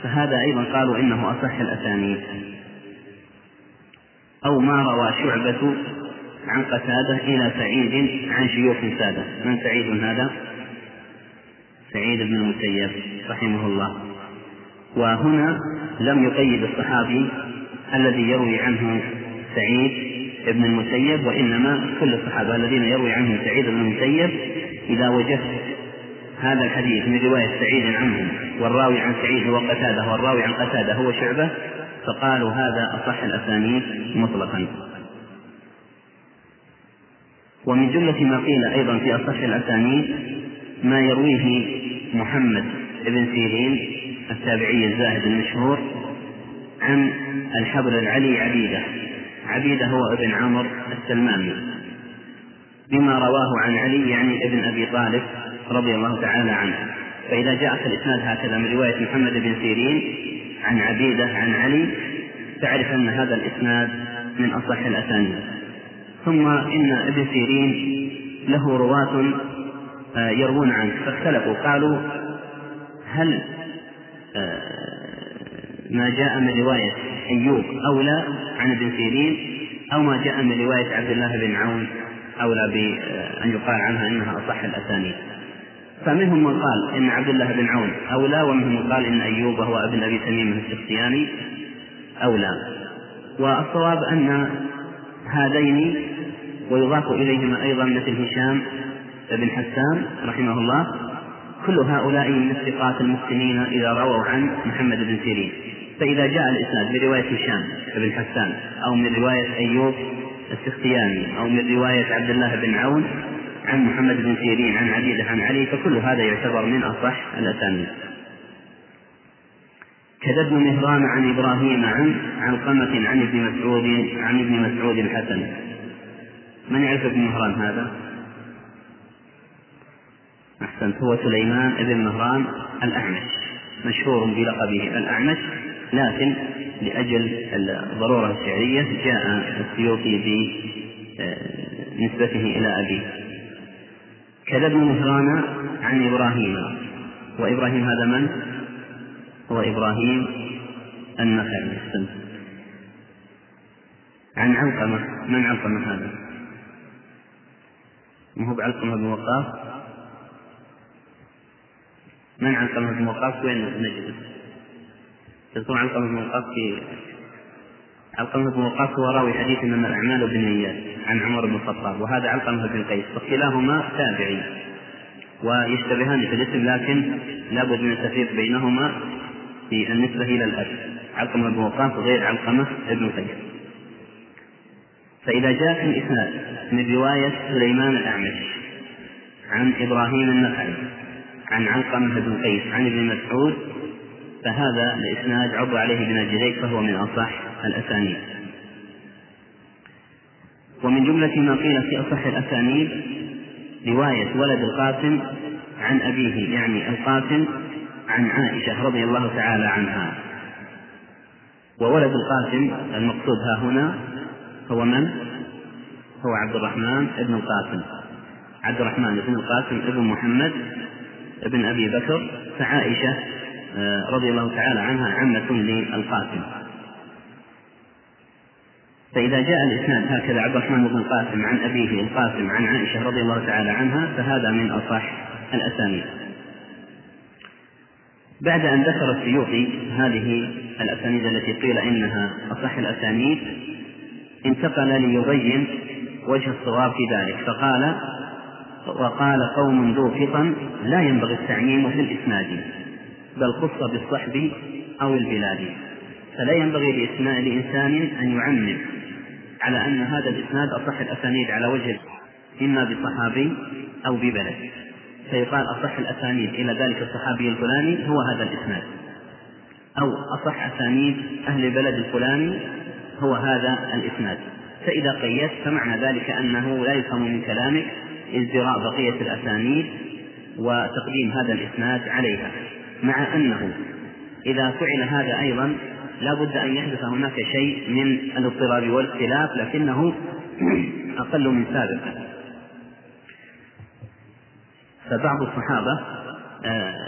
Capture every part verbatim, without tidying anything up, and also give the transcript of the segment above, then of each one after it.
فهذا أيضا قالوا إنه أصح الأسانيد. أو ما روى شعبة عن قتادة إلى سعيد عن شيوخ سادة. من سعيد هذا؟ سعيد بن المسيب رحمه الله. وهنا لم يقيد الصحابي الذي يروي عنه سعيد بن المسيب، وإنما كل الصحابة الذين يروي عنهم سعيد بن المسيب إذا وجدت هذا الحديث من رواية سعيد عنهم والراوي عن سعيد هو قتادة والراوي عن قتادة هو شعبة، فقالوا هذا أصح الأسانيد مطلقا. ومن جملة ما قيل أيضا في أصح الأسانيد ما يرويه محمد بن سيرين التابعي الزاهد المشهور عن الحبر العلي عبيدة. عبيدة هو ابن عمرو السلماني، بما رواه عن علي يعني ابن أبي طالب رضي الله تعالى عنه. فإذا جاء في الإسناد هكذا من رواية محمد بن سيرين عن عبيدة عن علي تعرف أن هذا الإسناد من أصح الأسانيد. ثم إن ابن سيرين له رواة يروون عنه فاختلفوا، قالوا هل ما جاء من رواية أيوب أولى عن ابن سيرين أو ما جاء من رواية عبد الله بن عون أولى بأن يقال عنها إنها أصح الأسانيد. فمنهم من قال إن عبد الله بن عون أولى، ومنهم من قال إن أيوب وهو ابن أبي تميم السختياني أولى. والصواب أن هذين ويضاف إليهما أيضا مثل هشام بن حسان رحمه الله، كل هؤلاء من الثقات المحسنين إذا رووا عن محمد بن سيرين. فإذا جاء الإسناد برواية هشام بن حسان أو من رواية أيوب السختياني أو من رواية عبد الله بن عون عن محمد بن سيرين عن عبيدة عن علي، فكل هذا يعتبر من أصح الأسانيد. كذا ابن مهران عن إبراهيم عن علقمة عن ابن مسعود عن ابن مسعود الحسن. من يعرف ابن مهران هذا؟ أحسنت، هو سليمان ابن مهران الأعمش، مشهور بلقبه الأعمش، لكن لأجل الضرورة الشعرية جاء السيوطي بنسبته إلى أبيه. كذا ابن مهران عن إبراهيم، وإبراهيم هذا من؟ هو إبراهيم النخعي. عن علقمة. من علقمة هذا؟ ما هو بعلقمة بن وقاص؟ من علقمة بن وقاص؟ وين نجد؟ تذكرون علقمة بن وقاص؟ في علقمة بن وقاص هو راوي حديث إنما الأعمال بالنيات عن عمر بن الخطاب، وهذا علقمة بن قيس، فكلاهما تابعي ويشتبهان في الاسم، لكن لابد من التفريق بينهما في النسبة إلى الأب. علقمة بن وقاص غير علقمة بن قيس. فإذا جاء في الإسناد من رواية سليمان الأعمش عن إبراهيم النخعي عن علقمة بن قيس عن ابن مسعود، فهذا الإسناد عض عليه بن جريج، فهو من أصح الأسانيد. ومن جملة ما قيل في أصح الأسانيد رواية ولد القاسم عن أبيه، يعني القاسم عن عائشة رضي الله تعالى عنها. وولد القاسم المقصود ها هنا هو من؟ هو عبد الرحمن ابن القاسم، عبد الرحمن ابن القاسم ابن محمد ابن أبي بكر، فعائشة رضي الله تعالى عنها عمة للقاسم. فإذا جاء الإسناد هكذا عبد الرحمن بن القاسم عن أبيه القاسم عن عائشة رضي الله تعالى عنها، فهذا من أصح الأسانيد. بعد أن ذكر السيوطي هذه الأسانيد التي قيل إنها أصح الأسانيد، انتقل ليبين وجه الصواب في ذلك، فقال: وقال قوم ذو فطن لا ينبغي التعميم في الإسناد، بل خص بالصحب أو البلاد. فلا ينبغي لإنسان أن يعمم على أن هذا الإسناد أصح الأسانيد على وجه إما بصحابي أو ببلد، فيقال أصح الأسانيد إلى ذلك الصحابي الفلاني هو هذا الإسناد، أو أصح أسانيد أهل البلد الفلاني هو هذا الإسناد. فإذا قيدت فمعنى ذلك أنه لا يفهم من كلامك ازدراء بقية الأسانيد وتقديم هذا الإسناد عليها، مع أنه إذا فعل هذا أيضا لا بد أن يحدث هناك شيء من الاضطراب والاختلاف، لكنه أقل من سابق. فبعض الصحابة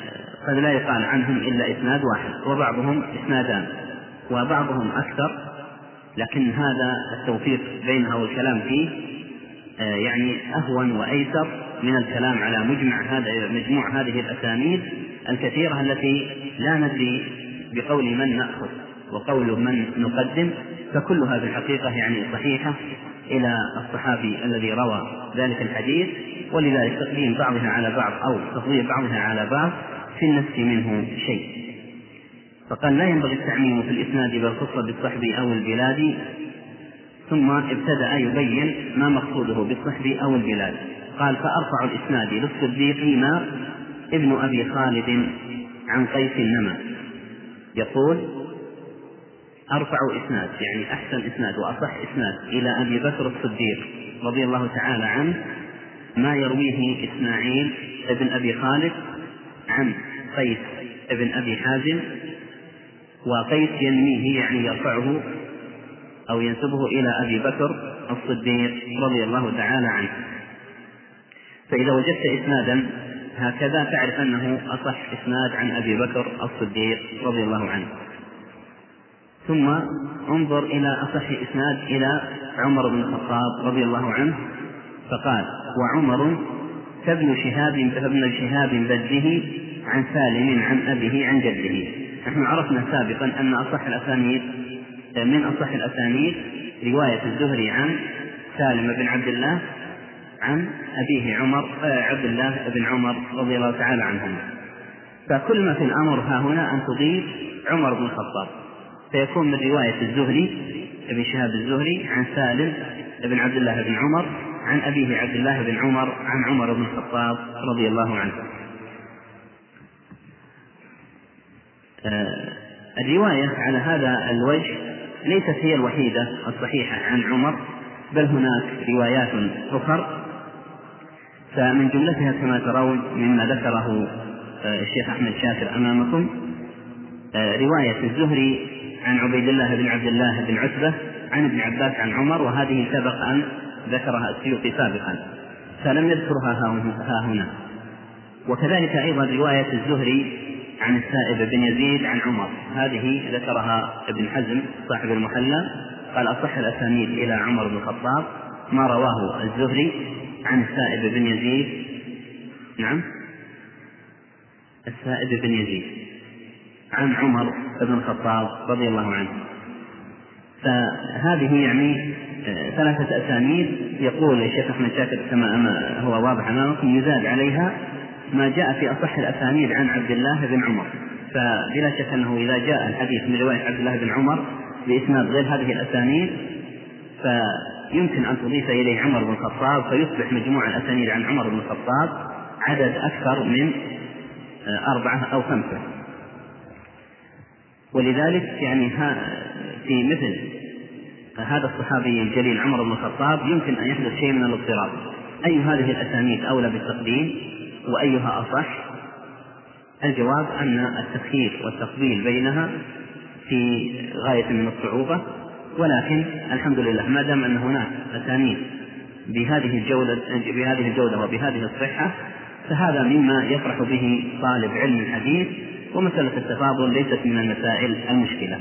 قد لا يقال عنهم إلا إسناد واحد، وبعضهم إسنادان وبعضهم أكثر، لكن هذا التوفيق بينها والكلام فيه يعني أهون وأيسر من الكلام على مجمع هذا مجموع هذه الأسانيد الكثيرة التي لا ندري بقول من نأخذ وقول من نقدم، فكلها بالحقيقة يعني صحيحة إلى الصحابي الذي روى ذلك الحديث، ولذلك تقديم بعضها على بعض أو تفضيل بعضها على بعض في النفس منه شيء. فقال: لا ينبغي التعميم في الإسناد بل خص بالصحب أو البلاد. ثم ابتدأ يبين ما مقصوده بالصحب أو البلاد. قال: فأرفع الإسناد للصديق ما ابن أبي خالد عن قيس النما. يقول: أرفع إسناد يعني أحسن إسناد وأصح إسناد إلى أبي بكر الصديق رضي الله تعالى عنه ما يرويه إسماعيل ابن أبي خالد عن قيس ابن أبي حازم، وقيس ينميه يعني يرفعه أو ينسبه إلى أبي بكر الصديق رضي الله تعالى عنه. فإذا وجدت إسنادا هكذا تعرف أنه أصح إسناد عن أبي بكر الصديق رضي الله عنه. ثم انظر إلى أصح إسناد إلى عمر بن الخطاب رضي الله عنه، فقال: وعمر فابن شهاب فابن شهاب بده عن سالم عن أبيه عن جده. نحن عرفنا سابقا أن أصح الأسانيد من أصح الأسانيد رواية الزهري عن سالم بن عبد الله عن أبيه عمر عبد الله بن عمر رضي الله تعالى عنهما. فكل ما في الأمر ها هنا أن تضيف عمر بن الخطاب، فيكون من رواية الزهري ابن شهاب الزهري عن سالم بن عبد الله بن عمر عن أبيه عبد الله بن عمر عن عمر بن الخطاب رضي الله عنه. آه الرواية على هذا الوجه ليست هي الوحيدة الصحيحة عن عمر، بل هناك روايات أخرى، فمن جملتها كما ترون مما ذكره الشيخ أحمد شاكر أمامكم رواية الزهري عن عبيد الله بن عبد الله بن عتبة عن ابن عباس عن عمر، وهذه سبق أن ذكرها السيوطي سابقا فلم يذكرها ها هنا. وكذلك أيضا رواية الزهري عن السائب بن يزيد عن عمر، هذه ذكرها ابن حزم صاحب المحلى، قال: أصح الأسانيد إلى عمر بن الخطاب ما رواه الزهري عن السائب بن يزيد نعم السائب بن يزيد عن عمر بن الخطاب رضي الله عنه. فهذه يعني ثلاثة أسانيد. يقول الشيخ أحمد شاكر كما هو واضح أمامكم يزاد عليها ما جاء في أصح الأسانيد عن عبد الله بن عمر، فبلا شك أنه إذا جاء الحديث من رواية عبد الله بن عمر بإسناد غير هذه الأسانيد فيمكن أن تضيف إليه عمر بن الخطاب، فيصبح مجموع الأسانيد عن عمر بن الخطاب عدد أكثر من أربعة أو خمسة. ولذلك يعني في مثل هذا الصحابي الجليل عمر بن الخطاب يمكن أن يحدث شيء من الاضطراب: أي هذه الأسانيد أولى بالتقديم وأيها أصح؟ الجواب أن التخيير والتفضيل بينها في غاية من الصعوبة، ولكن الحمد لله ما دام أن هناك أسانيد بهذه الجودة بهذه الجودة وبهذه الصحة فهذا مما يفرح به طالب علم الحديث، ومسألة التفاضل ليست من المسائل المشكلة.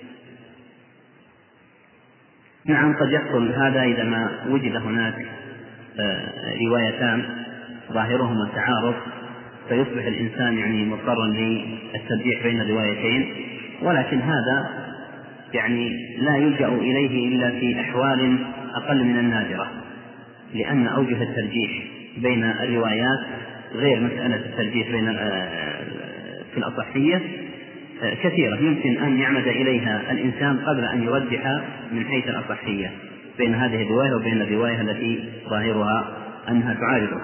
نعم قد يحصل هذا إذا ما وجد هناك روايتان ظاهرهما التعارض فيصبح الإنسان يعني مضطرا للترجيح بين الروايتين، ولكن هذا يعني لا يلجأ إليه إلا في أحوال أقل من النادرة، لأن أوجه الترجيح بين الروايات غير مسألة الترجيح بين في الأصحية كثيرة يمكن أن يعمد إليها الإنسان قبل أن يرجح من حيث الأصحية بين هذه الرواية وبين الرواية التي ظاهرها أنها تعارضها.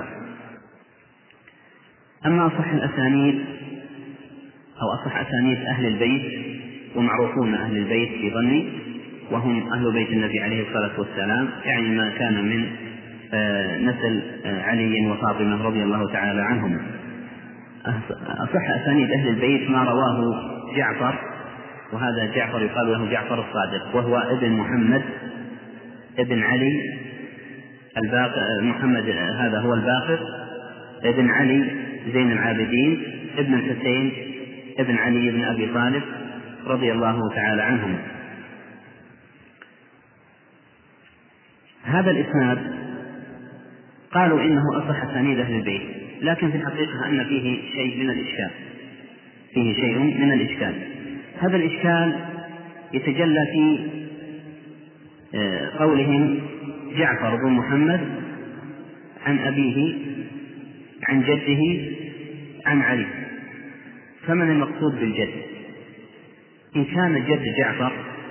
أما أصح الأسانيد أو أصح أسانيد أهل البيت، ومعروفون أهل البيت في ظني وهم أهل بيت النبي عليه الصلاة والسلام، يعني ما كان من نسل علي وفاطمة رضي الله تعالى عنهم. أصح أسانيد أهل البيت ما رواه جعفر، وهذا جعفر يقال له جعفر الصادق، وهو ابن محمد ابن علي الباقر، محمد هذا هو الباقر ابن علي زين العابدين ابن الحسين ابن علي بن أبي طالب رضي الله تعالى عنهم. هذا الإسناد قالوا إنه أصح أسانيد أهل البيت، لكن في الحقيقة أن فيه شيء من الإشكال فيه شيء من الإشكال هذا الإشكال يتجلى في قولهم جعفر بن محمد عن أبيه عن جده عن علي. فمن المقصود بالجد؟ إن كان جد جعفر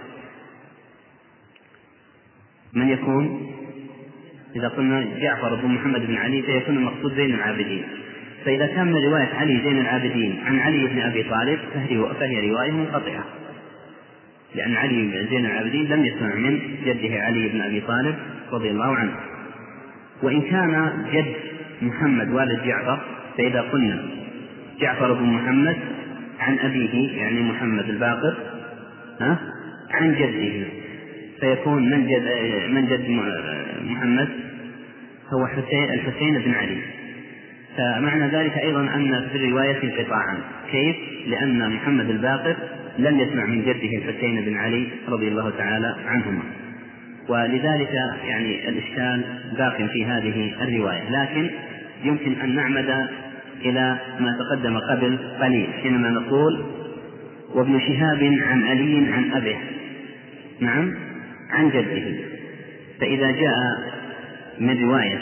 من يكون؟ إذا قلنا جعفر بن محمد بن علي فيكون المقصود زين العابدين. فإذا كان من رواية علي زين العابدين عن علي بن أبي طالب فهي رواية منقطعة، لأن علي زين العابدين لم يسمع من جده علي بن أبي طالب رضي الله عنه. وإن كان جد محمد والد جعفر فإذا قلنا جعفر بن محمد عن أبيه يعني محمد الباقر ها عن جده فيكون من جد من جد محمد هو حسين الحسين بن علي. فمعنى ذلك أيضا أن في الرواية انقطاعا. كيف؟ لأن محمد الباقر لم يسمع من جده الحسين بن علي رضي الله تعالى عنهما، ولذلك يعني الإشكال باق في هذه الرواية. لكن يمكن أن نعمد إلى ما تقدم قبل قليل حينما نقول وابن شهاب عن علي عن أبيه نعم عن جده. فإذا جاء من رواية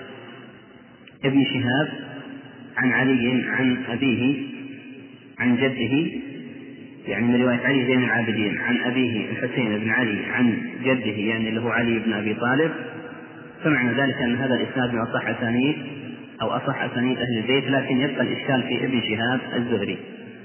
ابن شهاب عن علي عن أبيه عن جده يعني من رواية علي زين العابدين عن أبيه الحسين بن علي عن جده يعني اللي هو علي بن أبي طالب، فمعنى ذلك أن هذا الإسناد من أصح أسانيد أو أصح أسانيد أهل البيت. لكن يبقى الإشكال في ابن شهاب الزهري،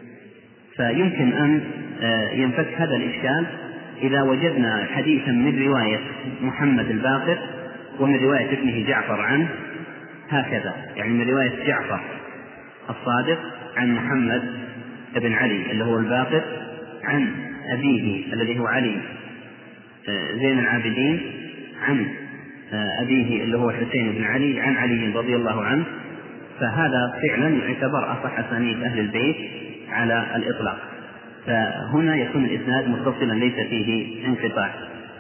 فيمكن أن ينفك هذا الإشكال إذا وجدنا حديثا من رواية محمد الباقر ومن رواية ابنه جعفر عنه هكذا، يعني من رواية جعفر الصادق عن محمد بن علي اللي هو الباقر عن أبيه الذي هو علي زين العابدين عن أبيه اللي هو حسين بن علي عن علي رضي الله عنه، فهذا فعلا يعتبر أصح أسانيد أهل البيت على الإطلاق. فهنا يكون الإسناد متصلا ليس فيه انقطاع.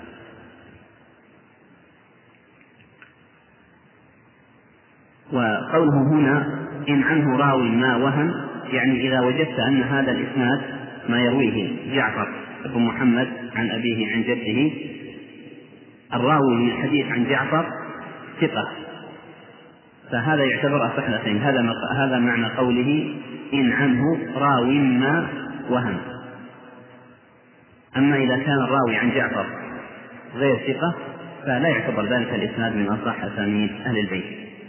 وقوله هنا إن عنه راوي ما وهم، يعني إذا وجدت أن هذا الإسناد ما يرويه جعفر بن محمد عن أبيه عن جده الراوي من الحديث عن جعفر ثقة، فهذا يعتبر أصح الأسانيد. هذا هذا معنى قوله إن عنه راوي ما وهم. أما إذا كان الراوي عن جعفر غير ثقة فلا يعتبر ذلك الإسناد من أصح أسانيد أهل البيت.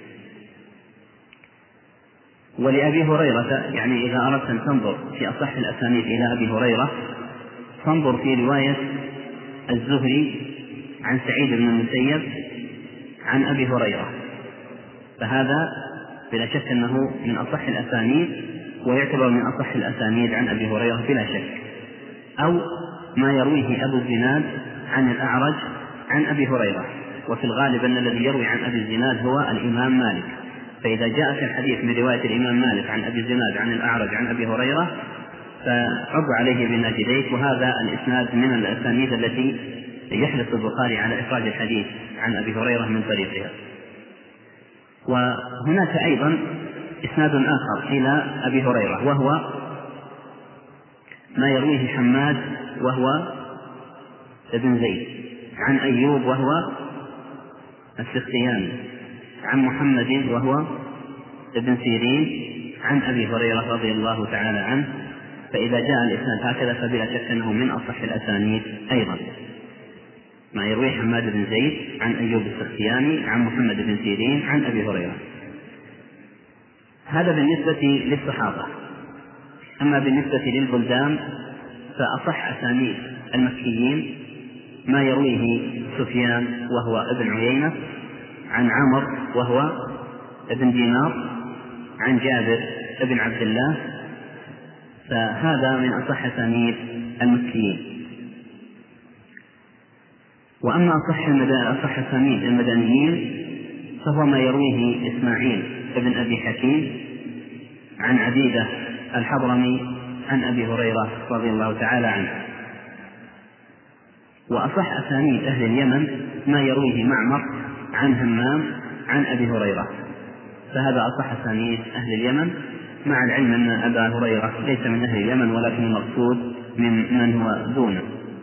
ولأبي هريرة يعني إذا أردت أن تنظر في أصح الأسانيد إلى أبي هريرة فانظر في رواية الزهري عن سعيد بن المسيب عن أبي هريرة، فهذا بلا شك أنه من أصح الأسانيد ويعتبر من أصح الأسانيد عن أبي هريرة بلا شك. أو ما يرويه أبو الزناد عن الأعرج عن أبي هريرة، وفي الغالب أن الذي يروي عن أبي الزناد هو الإمام مالك، فإذا جاء في الحديث من رواية الإمام مالك عن أبي الزناد عن الأعرج عن أبي هريرة فعض عليه بالناجدين. وهذا الإسناد من الأسانيد التي يحرص البخاري على إخراج الحديث عن أبي هريرة من طريقها. وهناك أيضا إسناد آخر إلى أبي هريرة وهو ما يرويه حماد وهو ابن زيد عن أيوب وهو السختياني عن محمد وهو ابن سيرين عن أبي هريرة رضي الله تعالى عنه. فإذا جاء الإسناد هكذا فبلا شك أنه من أصح الأسانيد أيضا، ما يروي حماد بن زيد عن أيوب السختياني عن محمد بن سيرين عن أبي هريرة. هذا بالنسبة للصحابة. أما بالنسبة للبلدان فأصح أسانيد المكيين ما يرويه سفيان وهو ابن عيينة عن عمر وهو ابن دينار عن جابر ابن عبد الله، فهذا من أصح أسانيد المكيين. وأما أصح أسانيد المدنيين فهو ما يرويه إسماعيل ابن أبي حكيم عن عبيدة الحضرمي عن أبي هريرة رضي الله تعالى عنه. وأصح أسانيد أهل اليمن ما يرويه معمر عن همام عن أبي هريرة، فهذا أصح أسانيد أهل اليمن، مع العلم أن أبا هريرة ليس من أهل اليمن ولكن المقصود من من هو دونه.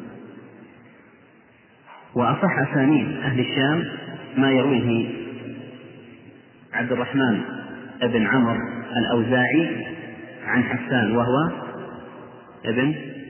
وأصح أسانيد أهل الشام ما يرويه عبد الرحمن بن عمرو الأوزاعي عن حسان، وهو ابن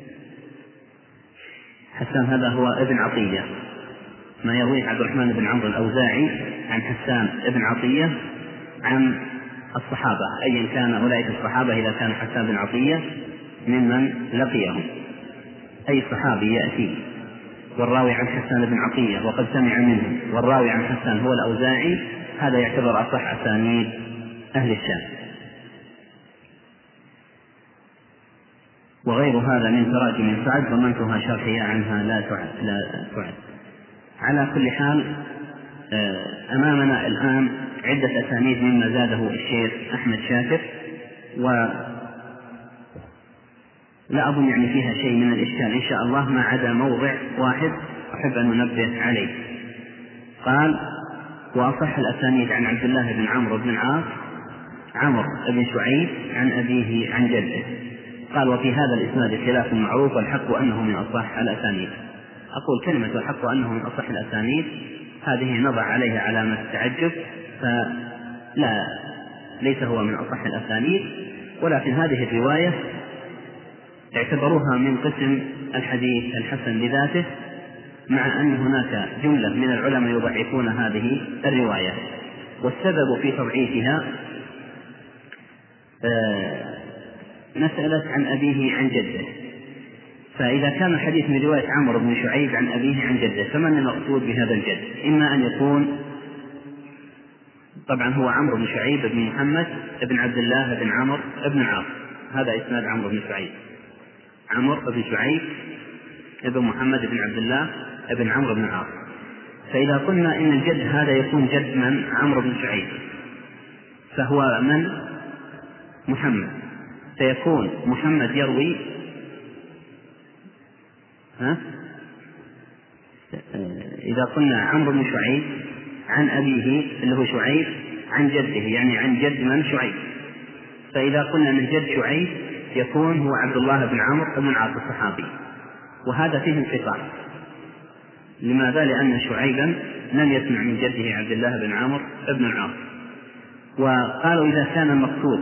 حسان هذا هو ابن عطية، ما يرويه عبد الرحمن بن عمرو الأوزاعي عن حسان ابن عطية عن الصحابة، أيا كان أولئك الصحابة إذا كان حسان بن عطية ممن لقيهم، أي صحابي يأتي والراوي عن حسان بن عطية وقد سمع منه والراوي عن حسان هو الأوزاعي، هذا يعتبر أصح أسانيد أهل الشام. وغير هذا من تراجم سعد ضمنتها شرحية عنها لا تعد لا تعد. على كل حال أمامنا الآن عدة أسانيد مما زاده الشيخ أحمد شاكر، ولا أظن يعني فيها شيء من الإشكال إن شاء الله، ما عدا موضع واحد أحب أن ننبه عليه. قال: وأصح الأسانيد عن عبد الله بن عمرو بن العاص عمرو بن شعيب عن أبيه عن جده. قال: وفي هذا الإسناد خلاف معروف والحق أنه من أصح الأسانيد. أقول كلمة الحق أنه من أصح الأسانيد هذه نضع عليها علامة التعجب، فلا ليس هو من أصح الأسانيد، ولكن هذه الرواية اعتبروها من قسم الحديث الحسن لذاته، مع أن هناك جملة من العلماء يضعفون هذه الرواية. والسبب في تضعيفها مسألة عن أبيه عن جده، فإذا كان الحديث من رواية عمرو بن شعيب عن أبيه عن جده فمن المقصود بهذا الجد؟ إما أن يكون طبعا هو عمرو بن شعيب بن محمد بن عبد الله بن عمرو بن العاص، هذا إسناد عمرو بن شعيب، عمرو بن شعيب بن محمد بن عبد الله بن عمرو بن العاص. فإذا قلنا إن الجد هذا يكون جد من عمرو بن شعيب فهو من محمد، فيكون محمد يروي ها؟ إذا قلنا عمرو بن شعيب عن أبيه اللي هو شعيب عن جده يعني عن جد من شعيب، فإذا قلنا من جد شعيب يكون هو عبد الله بن عمرو بن العاص الصحابي، وهذا فيه انقطاع. لماذا؟ لأن شعيبا لم يسمع من جده عبد الله بن عمرو بن العاص. وقالوا إذا كان المقصود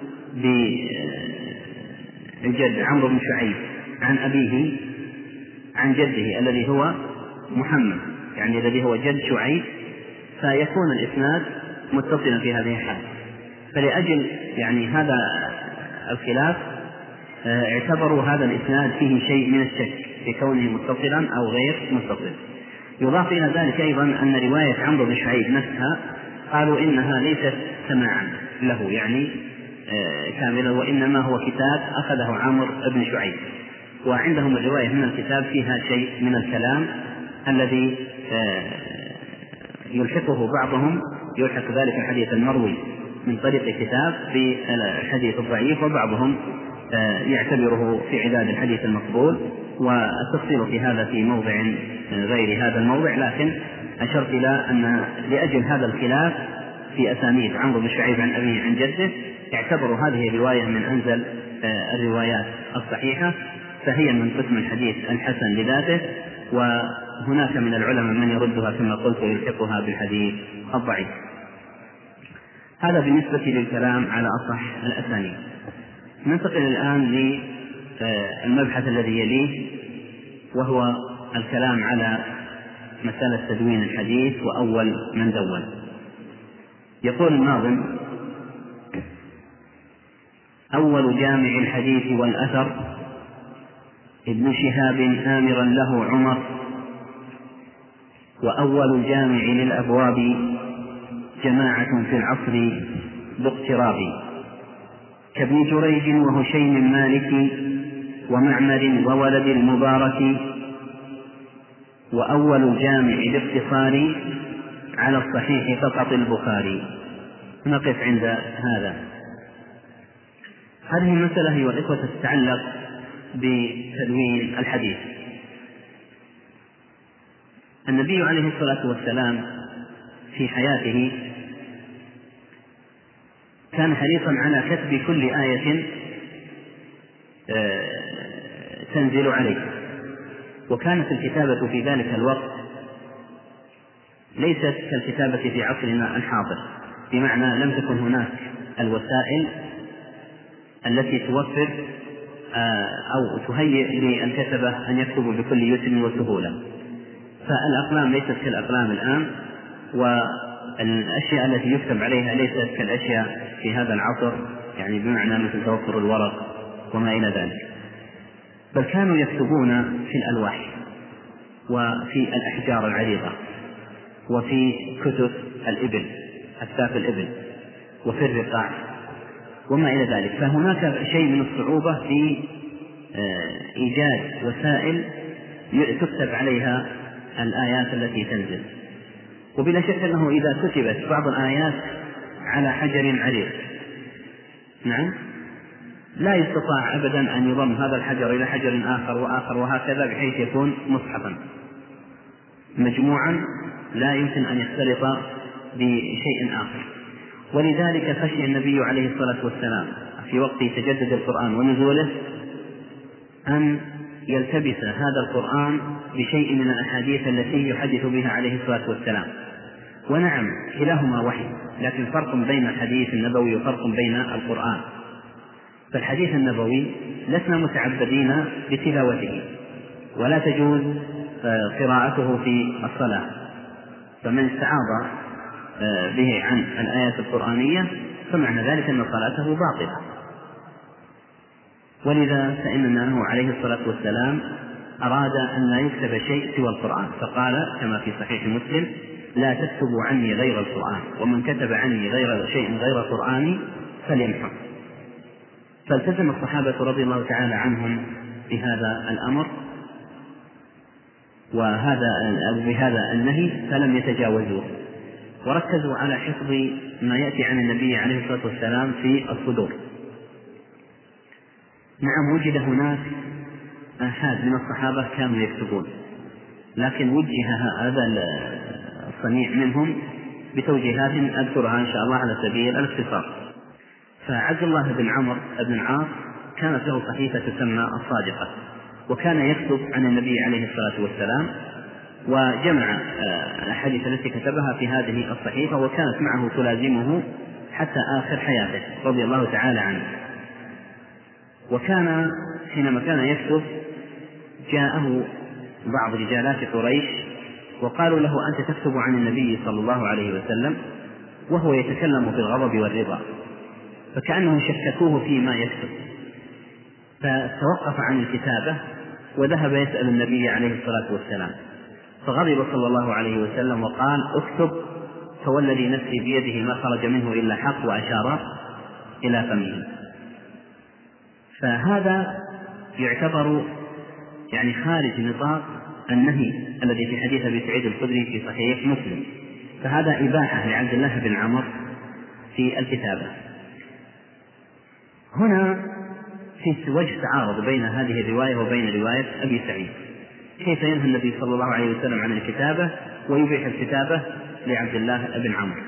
بالجد عمرو بن شعيب عن أبيه عن جده الذي هو محمد يعني الذي هو جد شعيب فيكون الإسناد متصلا في هذه الحالة. فلأجل يعني هذا الخلاف اعتبروا هذا الإسناد فيه شيء من الشك في كونه متصلا أو غير متصل. يضاف إلى ذلك أيضا أن رواية عمرو بن شعيب نفسها قالوا إنها ليست سماعا له يعني كاملا، وإنما هو كتاب أخذه عمرو بن شعيب، وعندهم الرواية من الكتاب فيها شيء من الكلام الذي يلحقه بعضهم يلحق ذلك الحديث المروي من طريق الكتاب بالحديث الضعيف، وبعضهم يعتبره في عداد الحديث المقبول، والتفصيل في هذا في موضع غير هذا الموضع. لكن أشرت إلى أن لأجل هذا الخلاف في أسانيد عمرو بن شعيب عن أبيه عن جده اعتبروا هذه الرواية من أنزل الروايات الصحيحة، فهي من قسم الحديث الحسن لذاته، وهناك من العلماء من يردها كما قلت ويلحقها بالحديث الضعيف. هذا بالنسبة للكلام على أصح الأسانيد. ننتقل الآن للمبحث الذي يليه، وهو الكلام على مسألة تدوين الحديث وأول من دون. يقول الناظم: أول جامع الحديث والأثر ابن شهاب آمرا له عمر، وأول الجامع للأبواب جماعة في العصر باقتراب، كابن جريج وهشيم مالك ومعمر وولد المبارك، وأول الجامع باختصار على الصحيح فقط البخاري. نقف عند هذا. هذه المسألة أيها الإخوة تتعلق بتدوين الحديث. النبي عليه الصلاة والسلام في حياته كان حريصا على كتب كل آية تنزل عليه، وكانت الكتابة في ذلك الوقت ليست كالكتابة في عصرنا الحاضر، بمعنى لم تكن هناك الوسائل التي توفر أو تهيئ للكتبة أن يكتبوا بكل يسر وسهولة. فالأقلام ليست كالأقلام الآن، والأشياء التي يكتب عليها ليست كالأشياء في هذا العصر، يعني بمعنى مثل توفر الورق وما إلى ذلك، بل كانوا يكتبون في الألواح وفي الأحجار العريضة وفي كتب الإبل، أكتاف الإبل، وفي الرقاع وما إلى ذلك. فهناك شيء من الصعوبة في إيجاد وسائل تكتب عليها الآيات التي تنزل. وبلا شك أنه إذا كتبت بعض الآيات على حجر عريض، نعم، لا يستطاع أبدا أن يضم هذا الحجر إلى حجر آخر وآخر وهكذا بحيث يكون مصحفا مجموعا لا يمكن أن يختلط بشيء آخر. ولذلك خشي النبي عليه الصلاة والسلام في وقت تجدد القرآن ونزوله أن يلتبس هذا القرآن بشيء من الأحاديث التي يحدث بها عليه الصلاة والسلام. ونعم كلاهما وحي، لكن فرق بين الحديث النبوي وفرق بين القرآن. فالحديث النبوي لسنا متعبدين بتلاوته، ولا تجوز قراءته في الصلاة، فمن استعاض به عن الآيات القرآنية فمعنى ذلك أن صلاته باطلة. ولذا فإنه عليه الصلاة والسلام أراد أن لا يكتب شيء سوى القرآن، فقال كما في صحيح مسلم: لا تكتبوا عني غير القرآن، ومن كتب عني غير شيء غير القرآن فليمحو. فالتزم الصحابة رضي الله تعالى عنهم بهذا الأمر وهذا بهذا النهي، فلم يتجاوزوه، وركزوا على حفظ ما يأتي عن النبي عليه الصلاة والسلام في الصدور. نعم وجد هناك آحاد من الصحابة كانوا يكتبون، لكن وجه هذا الصنيع منهم بتوجيهات أذكرها إن شاء الله على سبيل الاختصار. فعبد الله بن عمرو بن العاص كانت له صحيفة تسمى الصادقة، وكان يكتب عن النبي عليه الصلاة والسلام، وجمع الأحاديث التي كتبها في هذه الصحيفة، وكانت معه تلازمه حتى آخر حياته رضي الله تعالى عنه. وكان حينما كان يكتب جاءه بعض رجالات قريش وقالوا له: أنت تكتب عن النبي صلى الله عليه وسلم وهو يتكلم بالغضب والرضا، فكأنهم شككوه فيما يكتب، فتوقف عن الكتابة وذهب يسأل النبي عليه الصلاة والسلام، فغضب صلى الله عليه وسلم وقال: اكتب فوالذي نفسي بيده ما خرج منه إلا حق، وأشار إلى فمه. فهذا يعتبر يعني خارج نطاق النهي الذي في حديث أبي سعيد الخدري في صحيح مسلم، فهذا إباحة لعبد الله بن عمرو في الكتابة. هنا في وجه تعارض بين هذه الرواية وبين رواية أبي سعيد، كيف ينهى النبي صلى الله عليه وسلم عن الكتابة ويبيح الكتابة لعبد الله بن عمرو؟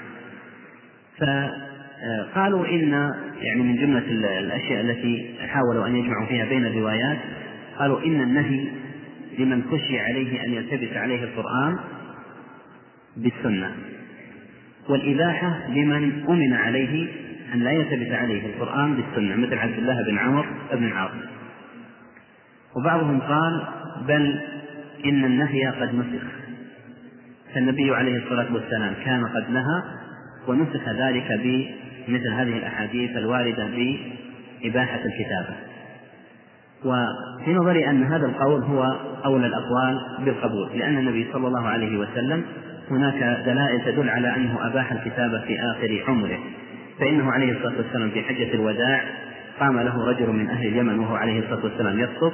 فقالوا إن يعني من جملة الأشياء التي حاولوا أن يجمعوا فيها بين الروايات، قالوا إن النهي لمن خشي عليه أن يلتبس عليه القرآن بالسنة، والإباحة لمن أمن عليه أن لا يلتبس عليه القرآن بالسنة، مثل عبد الله بن عمرو بن العاص. وبعضهم قال: بل إن النهي قد نسخ، فالنبي عليه الصلاة والسلام كان قد نهى ونسخ ذلك بمثل هذه الأحاديث الواردة بإباحة الكتابة. وفي نظري أن هذا القول هو أولى الأقوال بالقبول، لأن النبي صلى الله عليه وسلم هناك دلائل تدل على أنه أباح الكتابة في آخر عمره، فإنه عليه الصلاة والسلام في حجة الوداع قام له رجل من أهل اليمن وهو عليه الصلاة والسلام يخطب،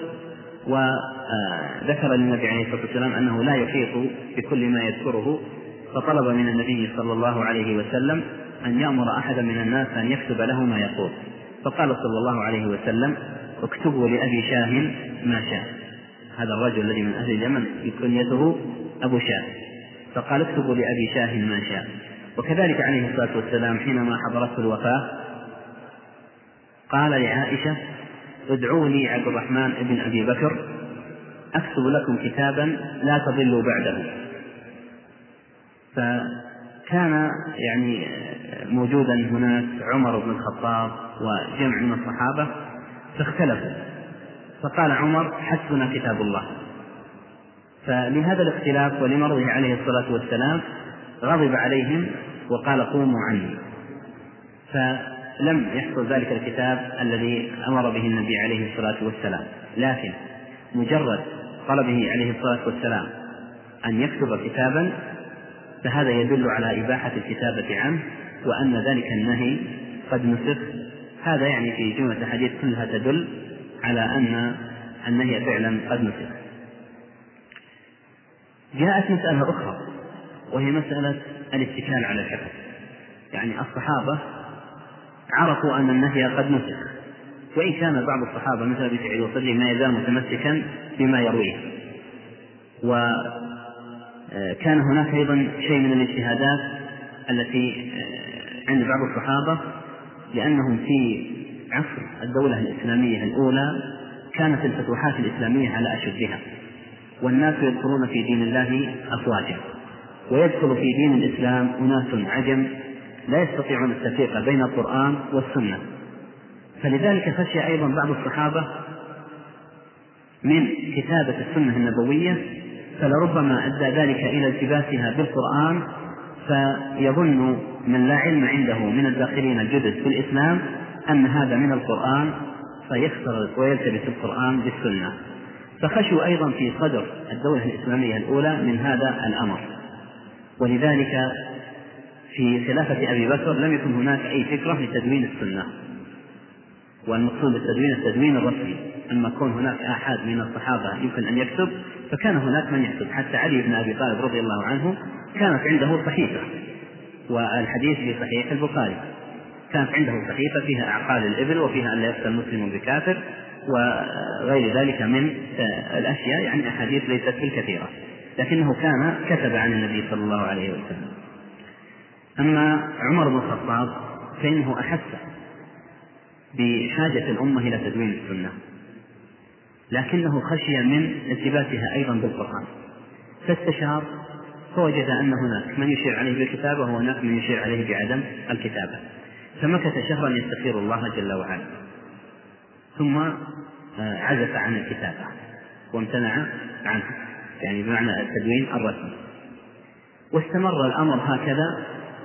وذكر للنبي عليه الصلاة والسلام أنه لا يحيط بكل ما يذكره، فطلب من النبي صلى الله عليه وسلم أن يأمر أحدا من الناس أن يكتب له ما يقول، فقال صلى الله عليه وسلم: اكتبوا لأبي شاه ما شاء. هذا الرجل الذي من أهل اليمن كنيته أبو شاه، فقال: اكتبوا لأبي شاه ما شاء. وكذلك عليه الصلاة والسلام حينما حضرته الوفاة قال لعائشة: ادعوا لي عبد الرحمن بن أبي بكر أكتب لكم كتابا لا تضلوا بعده. فكان يعني موجودا هناك عمر بن الخطاب وجمع من الصحابة فاختلفوا، فقال عمر: حسبنا كتاب الله. فلهذا الاختلاف ولمرضه عليه الصلاة والسلام غضب عليهم وقال: قوموا عني. فلم يحصل ذلك الكتاب الذي أمر به النبي عليه الصلاة والسلام، لكن مجرد طلبه عليه الصلاة والسلام أن يكتب كتابا فهذا يدل على إباحة الكتابة عنه، وأن ذلك النهي قد نسخ. هذا يعني في جملة الحديث كلها تدل على أن النهي فعلا قد نسخ. جاءت مسألة أخرى وهي مسألة الاتكال على الحفظ. يعني الصحابة عرفوا أن النهي قد نسخ، وإن كان بعض الصحابة مثل أبي سعيد الخدري ما يزال متمسكا بما يرويه. وكان هناك أيضا شيء من الاجتهادات التي عند بعض الصحابة، لأنهم في عصر الدولة الإسلامية الأولى كانت الفتوحات الإسلامية على أشدها، والناس يدخلون في دين الله أفواجا، ويدخل في دين الإسلام أناس عجم لا يستطيعون التفريق بين القرآن والسنة. فلذلك خشي أيضا بعض الصحابة من كتابة السنة النبوية، فلربما أدى ذلك إلى التباسها بالقرآن، فيظن من لا علم عنده من الداخلين الجدد في الإسلام أن هذا من القرآن، فيختلط ويلتبس القرآن بالسنة. فخشوا أيضا في صدر الدولة الإسلامية الأولى من هذا الأمر. ولذلك في خلافة أبي بكر لم يكن هناك أي فكرة لتدوين السنة، والمقصود بالتدوين التدوين الرسمي. أما كون هناك أحد من الصحابة يمكن أن يكتب فكان هناك من يكتب. حتى علي بن أبي طالب رضي الله عنه كانت عنده صحيفة، والحديث في صحيح البخاري كانت عنده صحيفة فيها أعقال الإبل وفيها أن لا يقتل مسلم بكافر وغير ذلك من الأشياء، يعني أحاديث ليست بالكثيرة، لكنه كان كتب عن النبي صلى الله عليه وسلم. أما عمر بن الخطاب فإنه أحس بحاجة الأمة إلى تدوين السنة، لكنه خشي من التباسها أيضا بالقرآن، فاستشار فوجد أن هناك من يشير عليه بالكتابة وهناك من يشير عليه بعدم الكتابة، فمكث شهرا يستخير الله جل وعلا، ثم عزف عن الكتابة وامتنع عنه، يعني بمعنى التدوين الرسمي. واستمر الأمر هكذا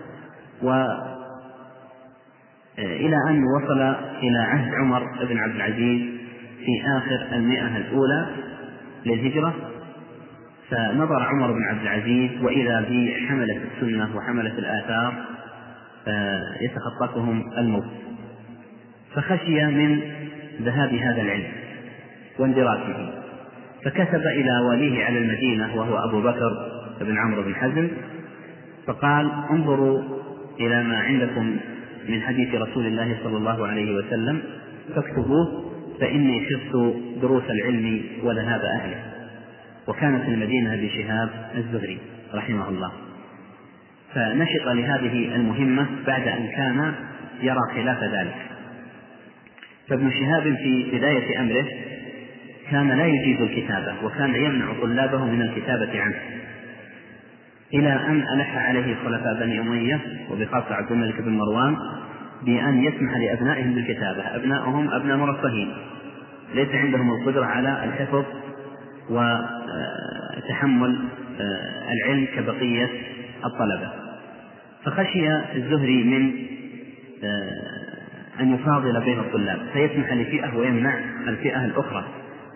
وإلى أن وصل إلى عهد عمر بن عبد العزيز في آخر المئة الأولى للهجرة. فنظر عمر بن عبد العزيز وإذا بحملة السنة وحملة الآثار يتخطفهم الموت، فخشي من ذهاب هذا العلم واندراسه، فكتب إلى واليه على المدينة وهو أبو بكر بن عمرو بن حزم، فقال: انظروا إلى ما عندكم من حديث رسول الله صلى الله عليه وسلم فاكتبوه، فإني خفت دروس العلم وذهاب أهله. وكانت المدينة بشهاب الزهري رحمه الله، فنشط لهذه المهمة بعد أن كان يرى خلاف ذلك. فابن شهاب في بداية أمره كان لا يجيز الكتابة، وكان يمنع طلابه من الكتابة عنه، إلى أن ألح عليه خلفاء بني أمية وبخاصة عبد الملك بن مروان بأن يسمح لأبنائهم بالكتابة. أبنائهم أبناء مرفهين ليس عندهم القدرة على الحفظ وتحمل العلم كبقية الطلبة، فخشي الزهري من أن يفاضل بين الطلاب فيسمح لفئة ويمنع الفئة الأخرى،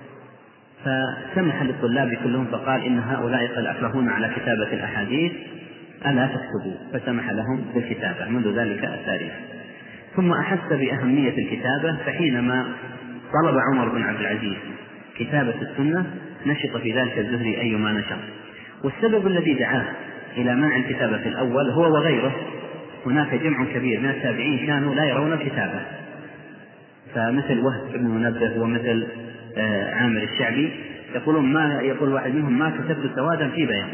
فسمح للطلاب كلهم فقال: إن هؤلاء قد أكرهون على كتابة الأحاديث ألا تكتبوا، فسمح لهم بالكتابة منذ ذلك التاريخ. ثم أحس بأهمية الكتابة، فحينما طلب عمر بن عبد العزيز كتابة السنة نشط في ذلك الزهري أيما نشط. والسبب الذي دعاه إلى منع الكتابة في الأول هو وغيره، هناك جمع كبير من التابعين كانوا لا يرون الكتابة، فمثل وهب بن منبه ومثل عامر الشعبي يقولون ما يقول واحد منهم ما كتبت سوادا في بيان،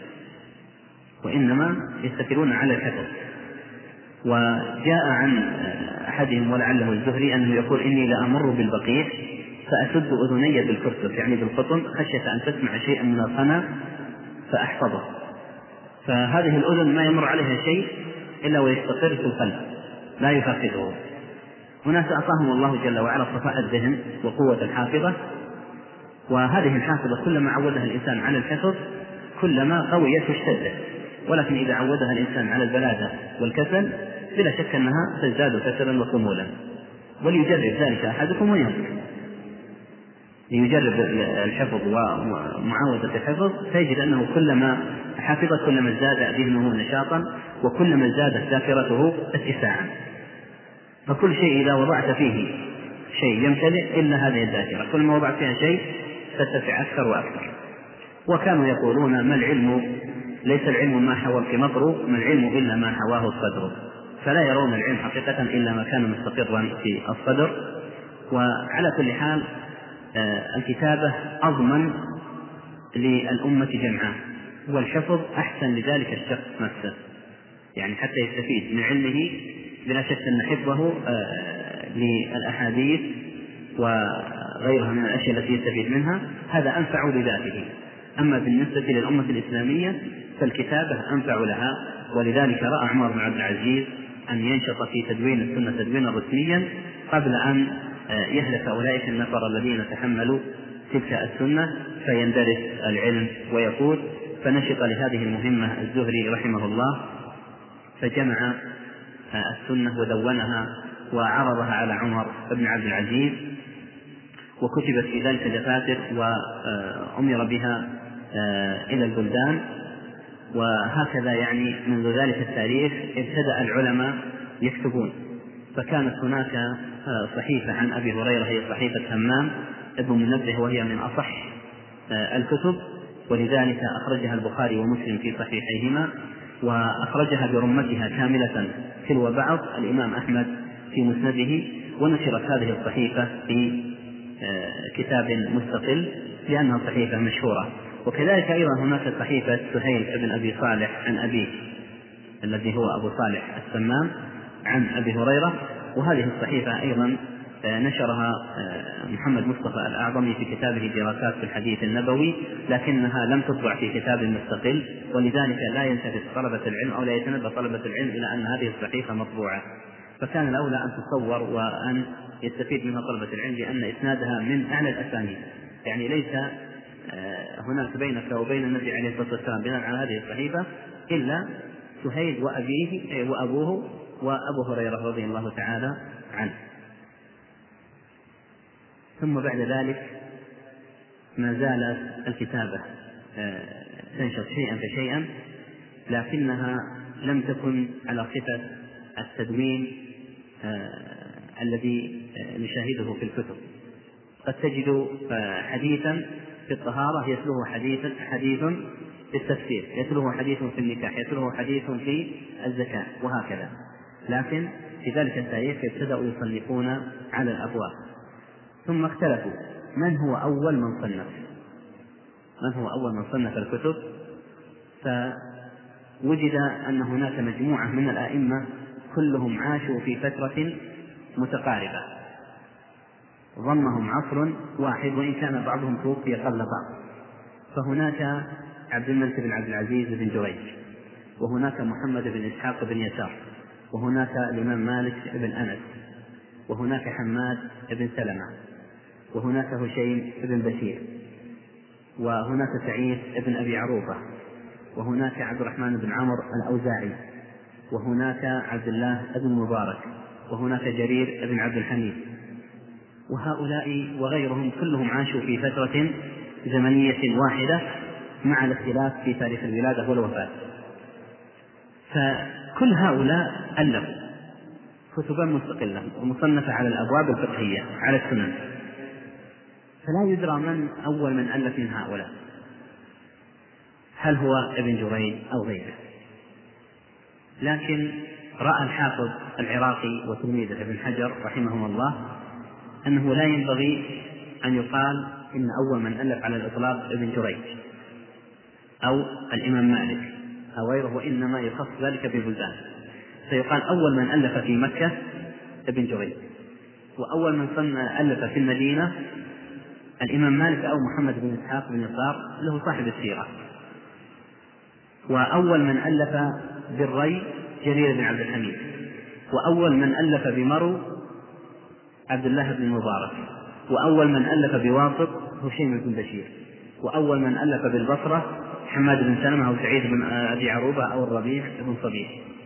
وإنما يستكرون على الحفظ. وجاء عن أحدهم ولعله الزهري أنه يقول إني لأمر بالبقيع فأسد أذني بالكرسف، يعني بالقطن، خشية أن تسمع شيئا من الخنا فأحفظه. فهذه الأذن ما يمر عليها شيء إلا ويستقر في القلب لا يفقده. هناك أعطاهم الله جل وعلا صفاء الذهن وقوة الحافظة، وهذه الحافظة كلما عودها الإنسان على الحفظ كلما قويت واشتدت، ولكن إذا عودها الإنسان على البلادة والكسل بلا شك أنها تزداد كسلا وخمولا. وليجرب ذلك أحدكم وينظر، ليجرب الحفظ ومعاودة الحفظ، تجد أنه كلما حفظ كلما ازداد ذهنه نشاطا وكلما ازدادت ذاكرته اتساعا. فكل شيء إذا وضعت فيه شيء يمتلئ إلا هذه الذاكرة، كل ما وضعت فيها شيء تتسع أكثر وأكثر. وكانوا يقولون ما العلم ليس العلم ما حوى الكمطر، ما العلم إلا ما حواه الصدر. فلا يرون العلم حقيقة إلا ما كان مستقرا في الصدر. وعلى كل حال الكتابة أضمن للأمة جمعاء، والحفظ أحسن لذلك الشخص نفسه، يعني حتى يستفيد من علمه. بلا شك أن حفظه للأحاديث وغيرها من الأشياء التي يستفيد منها هذا أنفع لذاته. أما بالنسبة للأمة الإسلامية فالكتابة أنفع لها، ولذلك رأى عمر بن عبد العزيز أن ينشط في تدوين السنة تدوينا رسميا قبل أن يهلك أولئك النفر الذين تحملوا تلك السنة فيندرس العلم ويقول. فنشط لهذه المهمة الزهري رحمه الله، فجمع السنة ودونها وعرضها على عمر بن عبد العزيز، وكتبت في ذلك دفاتر وأمر بها إلى البلدان. وهكذا يعني منذ ذلك التاريخ ابتدأ العلماء يكتبون. فكانت هناك صحيفة عن أبي هريرة هي صحيفة همام ابن منبه، وهي من أصح الكتب، ولذلك أخرجها البخاري ومسلم في صحيحيهما، وأخرجها برمتها كاملة تلو بعض الإمام أحمد في مسنده. ونشرت هذه الصحيفة في كتاب مستقل لأنها صحيفة مشهورة. وكذلك أيضا هناك صحيفة سهيل ابن أبي صالح عن أبيه الذي هو أبو صالح السمام عن أبي هريرة، وهذه الصحيفة أيضا نشرها محمد مصطفى الأعظمي في كتابه دراسات في الحديث النبوي، لكنها لم تطبع في كتاب مستقل، ولذلك لا يلتفت طلبة العلم أو لا يتنبه طلبة العلم إلى أن هذه الصحيفة مطبوعة. فكان الأولى أن تصور وأن يستفيد منها طلبة العلم، لأن إسنادها من أعلى الأسانيد، يعني ليس هناك بينك وبين النبي عليه الصلاة والسلام بناء على هذه الصحيفة إلا سهيل وأبيه وأبوه وأبو هريرة رضي الله تعالى عنه. ثم بعد ذلك ما زالت الكتابة تنشط شيئا فشيئا، لكنها لم تكن على صفة التدوين الذي نشاهده في الكتب. قد تجد حديثا في الطهارة يتلوه حديث حديث في التفسير، يتلوه حديث في النكاح، يتلوه حديث في الزكاة، وهكذا. لكن في ذلك التاريخ ابتدأوا يصنفون على الأبواب، ثم اختلفوا من هو أول من صنف من هو أول من صنف الكتب. فوجد أن هناك مجموعة من الآئمة كلهم عاشوا في فترة متقاربة، ضمهم عصر واحد وإن كان بعضهم توفي قبل بعض. فهناك عبد الملك بن عبد العزيز بن جريج، وهناك محمد بن إسحاق بن يسار، وهناك الإمام مالك بن أنس، وهناك حماد بن سلمة، وهناك هشيم بن بشير، وهناك سعيد بن أبي عروبة، وهناك عبد الرحمن بن عمرو الأوزاعي، وهناك عبد الله بن مبارك، وهناك جرير بن عبد الحميد. وهؤلاء وغيرهم كلهم عاشوا في فترة زمنية واحدة مع الاختلاف في تاريخ الولادة والوفاة. فكل هؤلاء ألفوا كتبا مستقلة ومصنفة على الأبواب الفقهية على السنن، فلا يدرى من أول من ألف من هؤلاء، هل هو ابن جريج أو غيره. لكن رأى الحافظ العراقي وتلميذه ابن حجر رحمهم الله أنه لا ينبغي أن يقال إن أول من ألف على الإطلاق ابن جريج أو الإمام مالك أو غيره، وإنما يخص ذلك ببلدان، فيقال أول من ألف في مكة ابن جريج، وأول من صنع ألف في المدينة الإمام مالك أو محمد بن إسحاق بن يسار له صاحب السيرة، وأول من ألف بالري جرير بن عبد الحميد، وأول من ألف بمرو عبد الله بن المبارك، وأول من ألف بواسط هشيم بن بشير، وأول من ألف بالبصرة حماد بن سلمة أو سعيد بن أبي عروبة أو الربيع بن صبيح،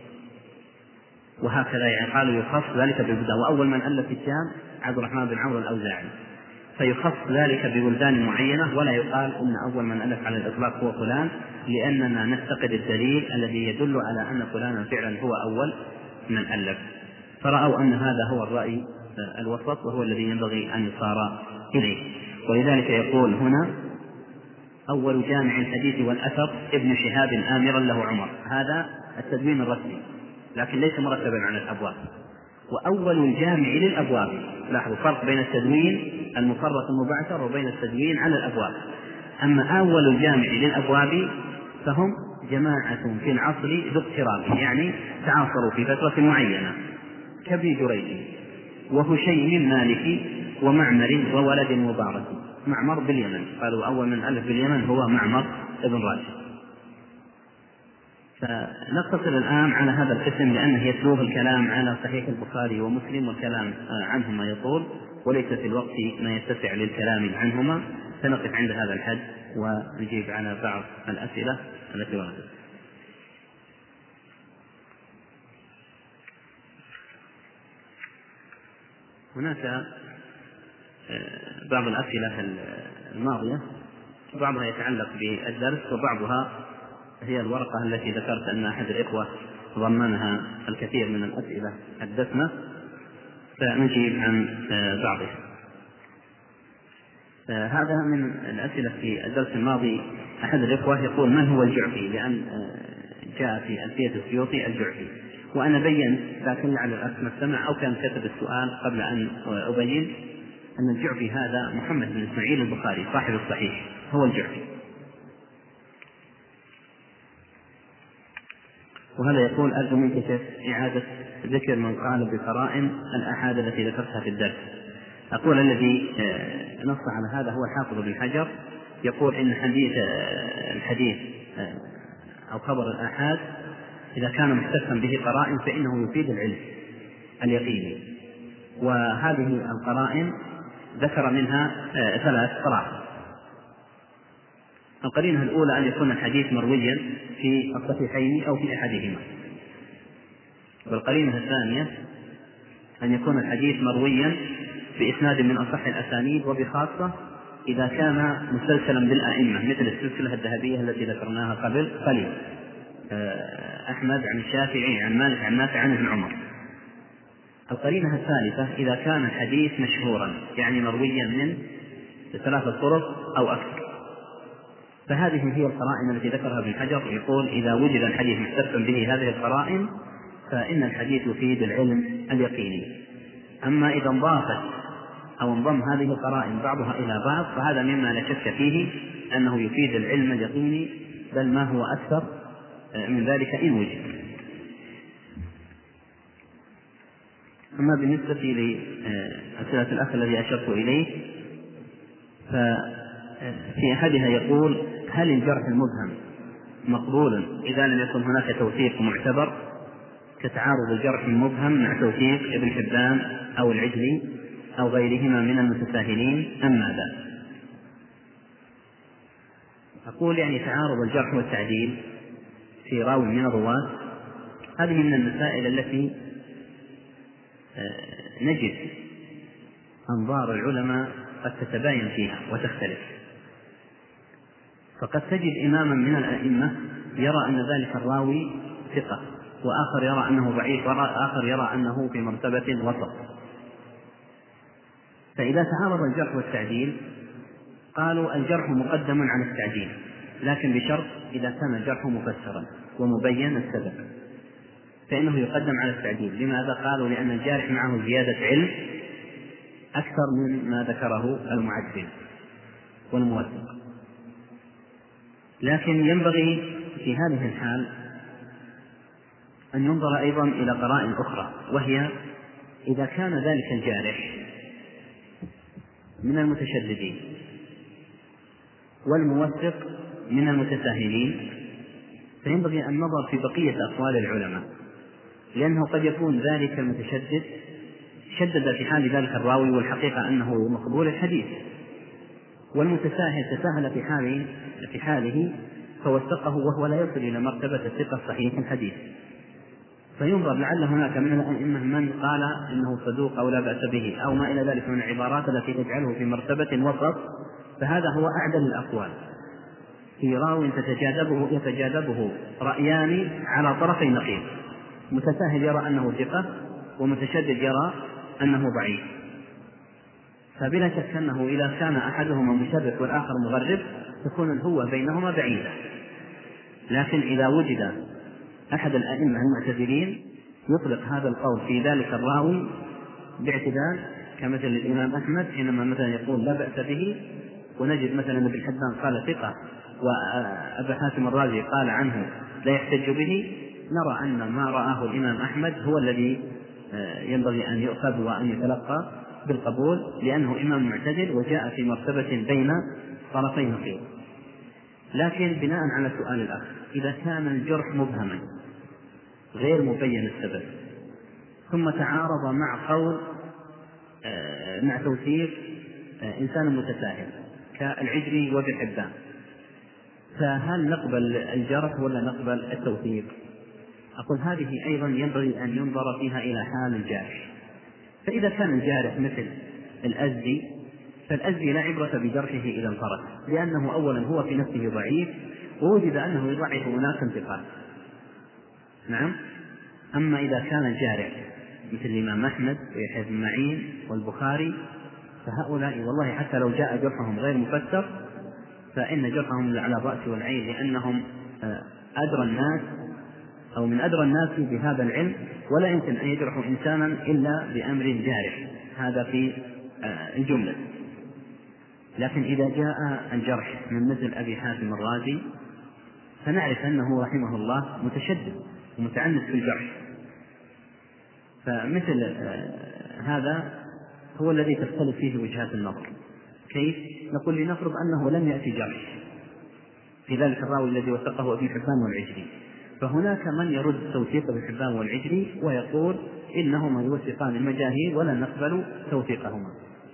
وهكذا يعني قالوا يخص ذلك ببلدان. وأول من ألف في الشام عبد الرحمن بن عمرو الأوزاعي، فيخص ذلك ببلدان معينة، ولا يقال إن أول من ألف على الإطلاق هو فلان، لأننا نفتقد الدليل الذي يدل على أن فلانا فعلا هو أول من ألف. فرأوا أن هذا هو الرأي الوسط وهو الذي ينبغي أن يصار إليه. ولذلك يقول هنا: أول جامع الحديث والأثر ابن شهاب آمرا له عمر. هذا التدوين الرسمي لكن ليس مرتبا على الأبواب. وأول الجامع للأبواب، لاحظوا فرق بين التدوين المفرط المبعثر وبين التدوين على الأبواب. أما أول الجامع للأبواب فهم جماعة في العصر ذو اقتراب، يعني تعاصروا في فترة معينة، كابن جريج وهشيم مالكي ومعمر وولد مبارك. معمر باليمن، قالوا أول من ألف باليمن هو معمر ابن راشد. فنقتصر الآن على هذا القسم لأنه يتلوه الكلام على صحيح البخاري ومسلم، والكلام عنهما يطول وليس في الوقت ما يتسع للكلام عنهما، فنقف عند هذا الحد ونجيب على بعض الأسئلة التي وردت. هناك بعض الأسئلة الماضية، بعضها يتعلق بالدرس وبعضها هي الورقة التي ذكرت أن أحد الإخوة ضمنها الكثير من الأسئلة الدسمة، فنجيب عن بعضها. هذا من الأسئلة في الدرس الماضي. أحد الإخوة يقول: من هو الجعفي؟ لأن جاء في ألفية السيوطي الجعفي، وأنا بيّن لكن لعل الأخ ما استمع أو كان كتب السؤال قبل أن أبين أن الجعفي هذا محمد بن إسماعيل البخاري صاحب الصحيح هو الجعفي. وهذا يقول: أرجو منك إعادة ذكر من قال بقرائن الآحاد التي ذكرتها في الدرس. أقول: الذي نص على هذا هو الحافظ بن حجر، يقول إن حديث الحديث أو خبر الآحاد إذا كان محتفا به قرائن فإنه يفيد العلم اليقيني، وهذه القرائن ذكر منها ثلاث قرائن. القرينة الأولى أن يكون الحديث مرويا في الصحيحين أو في أحدهما، والقرينة الثانية أن يكون الحديث مرويا بإسناد من أصح الأسانيد، وبخاصة إذا كان مسلسلا بالأئمة مثل السلسلة الذهبية التي ذكرناها قبل قليل، أحمد عن الشافعي عن مالك عن نافع عن ابن عمر. القرينة الثالثة إذا كان الحديث مشهورا يعني مرويا من ثلاثة طرق أو أكثر. فهذه هي القرائن التي ذكرها ابن حجر، يقول: إذا وجد الحديث محتفا به هذه القرائن فإن الحديث يفيد العلم اليقيني. أما إذا انضافت أو انضم هذه القرائن بعضها إلى بعض فهذا مما لا شك فيه أنه يفيد العلم اليقيني، بل ما هو أكثر من ذلك إن وجد. أما بالنسبة لأسئلة الأخ الذي أشرت إليه، ففي أحدها يقول: هل الجرح المبهم مقبول إذا لم يكن هناك توثيق معتبر كتعارض الجرح المبهم مع توثيق ابن حبان أو العجلي أو غيرهما من المتساهلين أم ماذا؟ أقول يعني تعارض الجرح والتعديل في راوي من الرواة هذه من المسائل التي نجد أنظار العلماء قد تتباين فيها وتختلف. فقد تجد إماما من الأئمة يرى أن ذلك الراوي ثقة، وآخر يرى أنه ضعيف، وآخر يرى أنه في مرتبة وسط. فإذا تعارض الجرح والتعديل قالوا الجرح مقدم على التعديل، لكن بشرط إذا كان الجرح مفسرا ومبين السبب فإنه يقدم على التعديل. لماذا؟ قالوا: لأن الجارح معه زيادة علم أكثر من ما ذكره المعدل والموثق. لكن ينبغي في هذه الحال أن ينظر أيضا إلى قرائن أخرى، وهي إذا كان ذلك الجارح من المتشددين والموثق من المتساهلين، فينبغي النظر في بقية أقوال العلماء، لأنه قد يكون ذلك المتشدد شدد في حال ذلك الراوي والحقيقة أنه مقبول الحديث، والمتساهل تساهل في حاله, في حاله فوثقه وهو لا يصل إلى مرتبة الثقة الصحيح الحديث. فينظر لعل هناك من الأئمة من قال إنه صدوق أو لا بأس به أو ما إلى ذلك من العبارات التي تجعله في مرتبة وسط، فهذا هو أعدل الأقوال في راو تتجاذبه يتجاذبه رأيان على طرفي نقيض، متساهل يرى أنه ثقة ومتشدد يرى أنه ضعيف. فبلا شك أنه إذا كان أحدهما مشرف والآخر مغرب تكون الهوة بينهما بعيدة. لكن إذا وجد أحد الأئمة المعتدلين يطلق هذا القول في ذلك الراوي باعتدال، كمثل الإمام أحمد حينما مثلا يقول لا بأس به، ونجد مثلا ابن حبان قال ثقة وأبا حاتم الرازي قال عنه لا يحتج به، نرى أن ما رآه الإمام أحمد هو الذي ينبغي أن يؤخذ وأن يتلقى بالقبول، لأنه إمام معتدل وجاء في مرتبة بين طرفي نقيض. لكن بناء على سؤال الأخ، إذا كان الجرح مبهما غير مبين السبب ثم تعارض مع قول مع توثيق إنسان متساهل كالعجري وابن حبان، فهل نقبل الجرح ولا نقبل التوثيق؟ أقول هذه أيضا ينبغي أن ينظر فيها إلى حال الجارح. فإذا كان الجارح مثل الأزدي فالأزدي لا عبرة بجرحه إذا انفرد، لأنه أولا هو في نفسه ضعيف ووجد أنه يضعف أناس انتقال. نعم. أما إذا كان الجارح مثل الإمام أحمد ويحيى بن معين والبخاري فهؤلاء والله حتى لو جاء جرحهم غير مفسر فإن جرحهم على الرأس والعين، لأنهم أدرى الناس أو من أدرى الناس بهذا العلم، ولا يمكن أن يجرحوا إنسانا إلا بأمر جارح، هذا في الجملة. لكن إذا جاء الجرح من مثل أبي حاتم الرازي فنعرف أنه رحمه الله متشدد ومتعنت في الجرح، فمثل هذا هو الذي تختلف فيه وجهات النظر. كيف؟ نقول لنفرض أنه لم يأتي جرح في ذلك الراوي الذي وثقه ابن حبان والعجري، فهناك من يرد توثيق ابن حبان والعجري ويقول إنهما يوثقان المجاهيل ولا نقبل توثيقهما.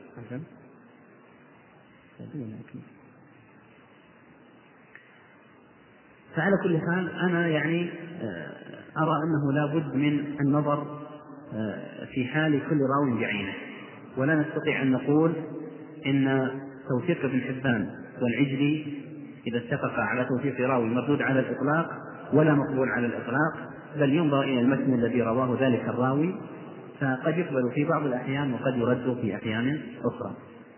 فعلى كل حال أنا يعني أرى أنه لا بد من النظر في حال كل راو بعينه، ولا نستطيع أن نقول إن توثيق ابن حبان والعجلي إذا اتفق على توثيق راوي مردود على الإطلاق ولا مقبول على الإطلاق، بل ينظر إلى المتن الذي رواه ذلك الراوي، فقد يقبل في بعض الأحيان وقد يرد في أحيان أخرى.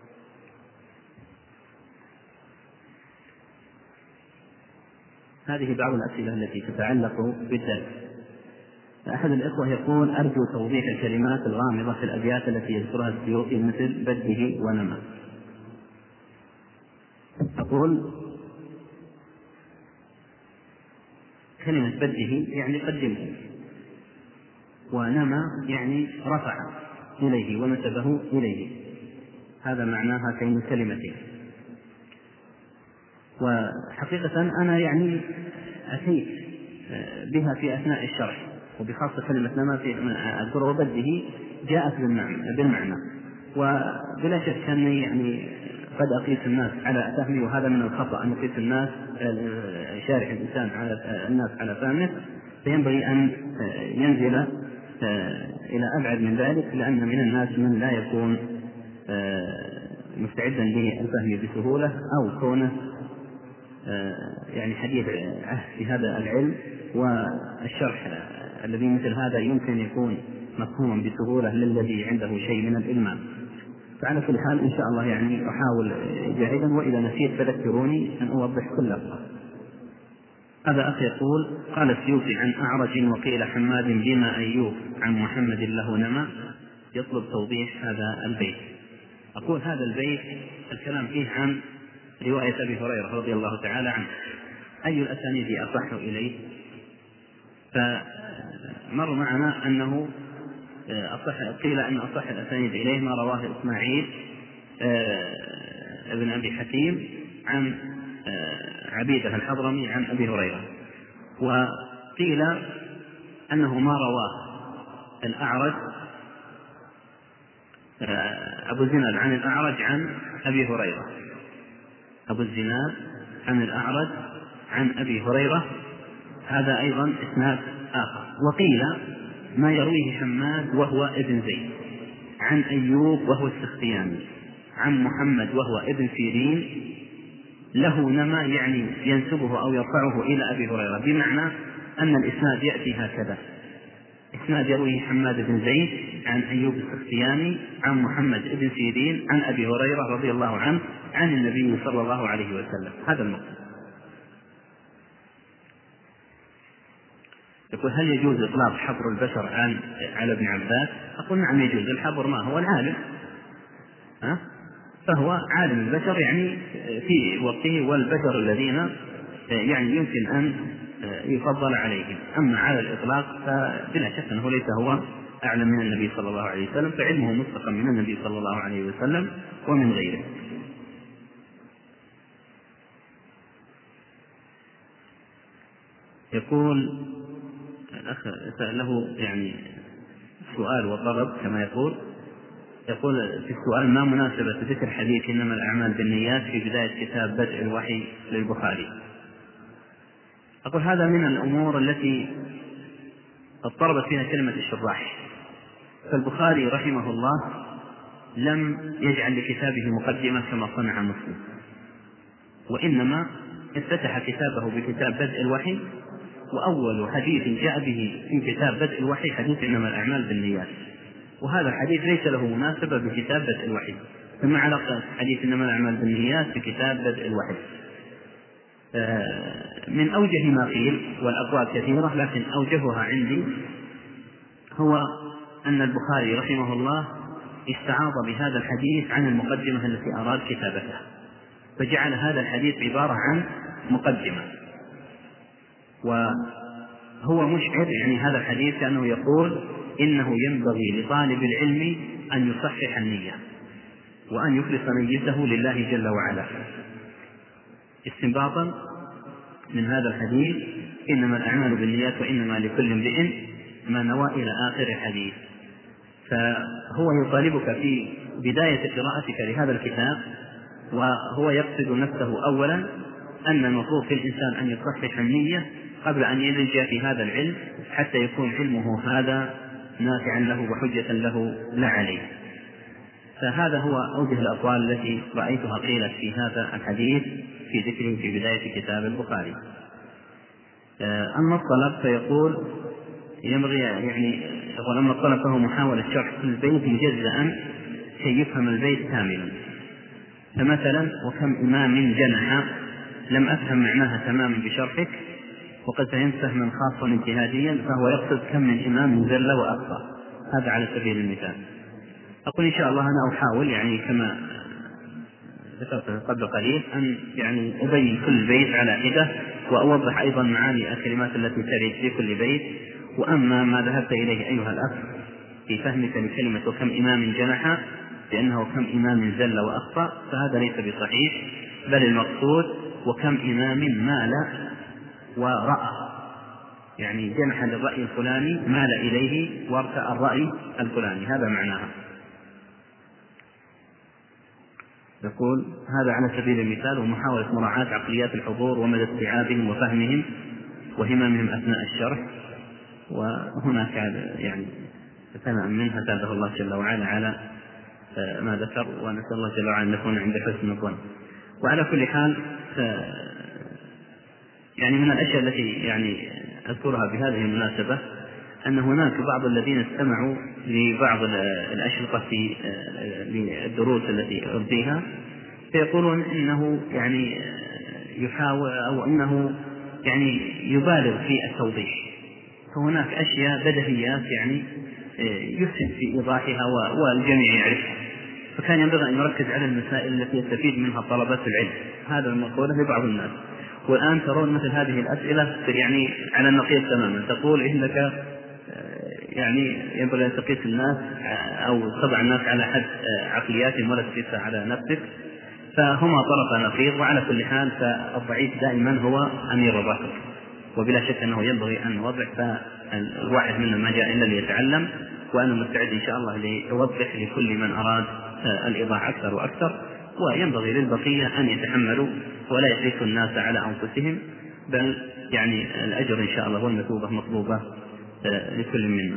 هذه بعض الأسئلة التي تتعلق بالدرس. أحد الإخوة يقول أرجو توضيح الكلمات الغامضة في الأبيات التي يذكرها السيوطي مثل بده ونما. أقول كلمة بده يعني قدمه، ونما يعني رفع إليه ونسبه إليه، هذا معنى هاتين الكلمتين. وحقيقة أنا يعني أتيت بها في أثناء الشرح، وبخاصة كلمة نما في أذكره بده جاءت بالمعنى، وبلا شك أني يعني قد أقيس الناس على فهمي، وهذا من الخطأ أن يقيس الناس شارح الإنسان على الناس على فهمه، فينبغي أن ينزل إلى أبعد من ذلك، لأن من الناس من لا يكون مستعدا للفهم بسهولة أو كونه يعني حديث عهد في هذا العلم، والشرح الذي مثل هذا يمكن يكون مفهوما بسهولة للذي عنده شيء من الإلمام. فعلى كل حال إن شاء الله يعني أحاول جاهدا، وإذا نسيت فذكروني أن أوضح كل لفظة. هذا أخي يقول قال السيوطي عن أعرج وقيل حماد بما أيوب عن محمد له نما، يطلب توضيح هذا البيت. أقول هذا البيت الكلام فيه عن رواية أبي هريرة رضي الله تعالى عنه، أي الأسانيد أصح إليه؟ فمر معنا أنه أصح، قيل أن أصح الأسانيد إليه ما رواه إسماعيل ابن أبي حكيم عن عبيدة الحضرمي عن أبي هريرة، وقيل أنه ما رواه الأعرج أبو الزناد عن الأعرج عن أبي هريرة، أبو الزناد عن الأعرج عن أبي هريرة، هذا أيضا إسناد آخر. وقيل ما يرويه حماد وهو ابن زيد عن أيوب وهو السختياني عن محمد وهو ابن سيرين له نما، يعني ينسبه أو يرفعه إلى أبي هريرة، بمعنى أن الإسناد يأتي هكذا: إسناد يرويه حماد بن زيد عن أيوب السختياني عن محمد بن سيرين عن أبي هريرة رضي الله عنه عن النبي صلى الله عليه وسلم. هذا المقصود. يقول هل يجوز إطلاق حبر البشر عن على ابن عباس؟ أقول نعم يجوز. الحبر ما هو العالم، ها؟ فهو عالم البشر يعني في وقته، والبشر الذين يعني يمكن أن يفضل عليهم. أما على الإطلاق فبلا شك أنه ليس هو أعلم من النبي صلى الله عليه وسلم، فعلمه مستقى من النبي صلى الله عليه وسلم ومن غيره. يقول الأخ له يعني سؤال وطلب كما يقول يقول في السؤال: ما مناسبة ذكر حديث إنما الأعمال بالنيات في بداية كتاب بدء الوحي للبخاري؟ أقول هذا من الأمور التي اضطربت فيها كلمة الشراح. فالبخاري رحمه الله لم يجعل لكتابه مقدمة كما صنع مسلم، وإنما افتتح كتابه بكتاب بدء الوحي، وأول حديث جاء به في كتاب بدء الوحي حديث إنما الأعمال بالنيات، وهذا الحديث ليس له مناسبة بكتاب بدء الوحي. ثم علاقة حديث إنما الأعمال بالنيات بكتاب بدء الوحي من أوجه ما قيل، والأقوال كثيرة، لكن أوجهها عندي هو أن البخاري رحمه الله استعاض بهذا الحديث عن المقدمة التي أراد كتابتها، فجعل هذا الحديث عبارة عن مقدمة، وهو مشعر يعني هذا الحديث كأنه يقول إنه ينبغي لطالب العلم أن يصحح النية وأن يخلص نيته لله جل وعلا، استنباطا من هذا الحديث إنما الأعمال بالنيات وإنما لكل امرئ ما نوى إلى آخر الحديث. فهو يطالبك في بداية قراءتك لهذا الكتاب وهو يقصد نفسه أولا أن المفروض في الإنسان أن يصحح النية قبل أن يلجأ في هذا العلم، حتى يكون علمه هذا نافعا له وحجة له لا عليه. فهذا هو أوجه الأقوال التي رأيتها قيلت في هذا الحديث في ذكره في بداية كتاب البخاري. أما الطلب فيقول ينبغي يعني يقول أما الطلب فهو محاولة شرح كل بيت مجزأ كي يفهم البيت كاملا. فمثلا: وكم إمام جنح، لم أفهم معناها تماما بشرحك وقد فهمت فهما خاصا اجتهاديا، فهو يقصد كم من إمام زل وأخطأ. هذا على سبيل المثال. أقول إن شاء الله أنا أحاول يعني كما ذكرت قبل قليل أن يعني أبين كل بيت على حدة، وأوضح أيضا معاني الكلمات التي ترد في كل بيت. وأما ما ذهبت إليه أيها الأخ في فهمك لكلمة وكم إمام جنح بأنه كم إمام زل وأخطأ، فهذا ليس بصحيح، بل المقصود وكم إمام مال ورأى، يعني جنح للرأي الفلاني مال إليه وارتأى الرأي الفلاني، هذا معناها. يقول هذا على سبيل المثال، ومحاولة مراعاة عقليات الحضور ومدى استيعابهم وفهمهم وهممهم أثناء الشرح. وهناك يعني ثناء منها تابه الله جل وعلا على ما ذكر، ونسأل الله جل وعلا أن نكون عند حسن الظن. وعلى كل حال يعني من الأشياء التي يعني أذكرها بهذه المناسبة أن هناك بعض الذين استمعوا لبعض الأشرطة في الدروس التي ألقيها، فيقولون إنه يعني يحاول أو أنه يعني يبالغ في التوضيح، فهناك أشياء بديهيات يعني يحسن في إيضاحها والجميع يعرفها، فكان ينبغي أن يركز على المسائل التي يستفيد منها طلبة العلم. هذا المقولة لبعض الناس. والآن ترون مثل هذه الأسئلة يعني على النقيض تماما، تقول إنك يعني ينبغي أن تقيس الناس أو تضع الناس على حد عقلياتهم ولا تقيسها على نفسك، فهما طرف نقيض. وعلى كل حال فالضعيف دائما هو أمير الركب، وبلا شك أنه ينبغي أن نوضح. فالواحد منا ما جاء إلا ليتعلم، وأنا مستعد إن شاء الله لأوضح لكل من أراد الإيضاح أكثر وأكثر. وينبغي للبقية أن يتحملوا ولا يحرصوا الناس على أنفسهم، بل يعني الأجر إن شاء الله والمثوبة مطلوبة لكل منا.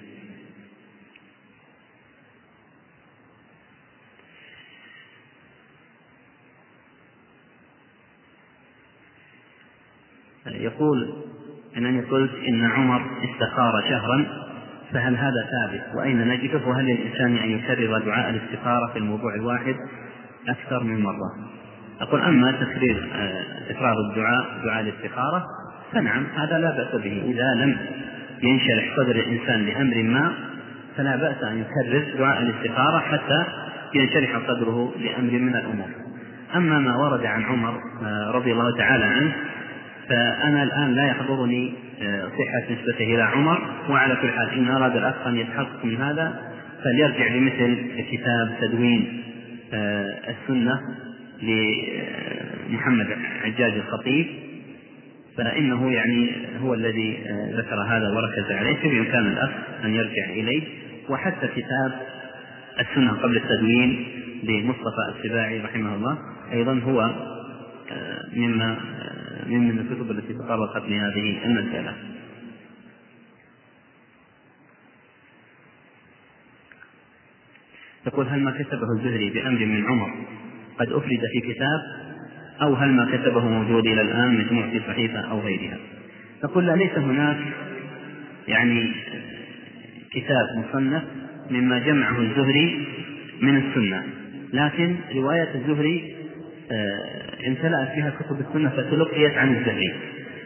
يقول إنني قلت إن عمر استخار شهرا، فهل هذا ثابت؟ وأين نجده؟ وهل للإنسان أن يكرر دعاء الاستخارة في الموضوع الواحد أكثر من مرة؟ أقول أما تكرير تكرار الدعاء دعاء الاستخارة فنعم، هذا لا بأس به. إذا لم ينشرح صدر الإنسان لأمر ما فلا بأس أن يكرر دعاء الاستخارة حتى ينشرح صدره لأمر من الأمور. أما ما ورد عن عمر رضي الله تعالى عنه فأنا الآن لا يحضرني صحة نسبته إلى عمر. وعلى كل حال إن أراد الأخ أن يتحقق من هذا فليرجع لمثل كتاب تدوين السنة لمحمد عجاج الخطيب، فإنه يعني هو الذي ذكر هذا وركز عليه، فبإمكان الأخ أن يرجع إليه. وحتى كتاب السنة قبل التدوين لمصطفى السباعي رحمه الله أيضا هو مما من الكتب التي تطرقت لهذه المسألة. يقول هل ما كتبه الزهري بأمر من عمر قد أفرد في كتاب، أو هل ما كتبه موجود إلى الآن مجموع في صحيفة أو غيرها؟ نقول لا، ليس هناك يعني كتاب مصنف مما جمعه الزهري من السنة، لكن رواية الزهري امتلأت فيها كتب السنة فتلقيت عن الزهري.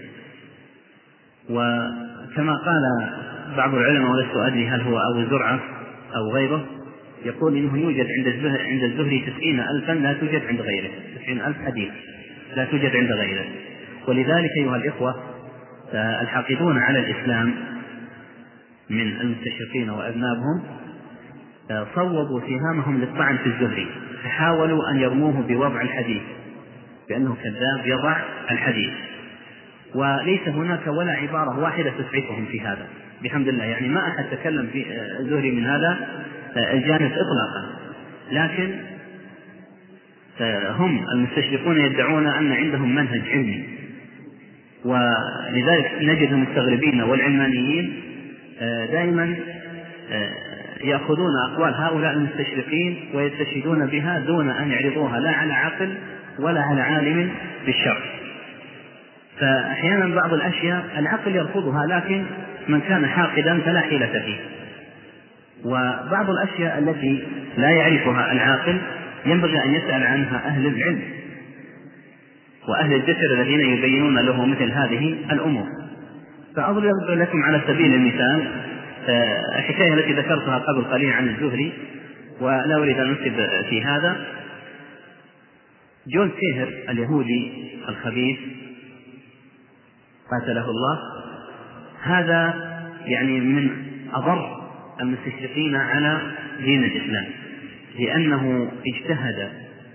وكما قال بعض العلماء ولست أدري هل هو أبو زرعة أو غيره، يقول إنه يوجد عند الزهري عند الزهري تسعين ألفا لا توجد عند غيره، تسعين ألف حديث لا توجد عند غيره. ولذلك أيها الإخوة الحاقدون على الإسلام من المستشرقين وأذنابهم صوبوا سهامهم للطعن في الزهري، فحاولوا أن يرموه بوضع الحديث بأنه كذاب يضع الحديث، وليس هناك ولا عبارة واحدة تسعفهم في هذا بحمد الله. يعني ما أحد تكلم في الزهري من هذا الجانب إطلاقا، لكن هم المستشرقون يدعون أن عندهم منهج علمي، ولذلك نجد المستغربين والعلمانيين دائما يأخذون أقوال هؤلاء المستشرقين ويستشهدون بها دون أن يعرضوها لا على عقل ولا على عالم بالشرع. فأحيانا بعض الأشياء العقل يرفضها، لكن من كان حاقدا فلا حيلة فيه. وبعض الأشياء التي لا يعرفها العاقل ينبغي أن يسأل عنها أهل العلم وأهل الذكر الذين يبينون له مثل هذه الأمور. فأضرب لكم على سبيل المثال الحكاية التي ذكرتها قبل قليل عن الزهري، ولا أريد أن أنسب في هذا. جون سيهر اليهودي الخبيث قاتله الله، هذا يعني من أضر المستشرقين على دين الإسلام، لأنه اجتهد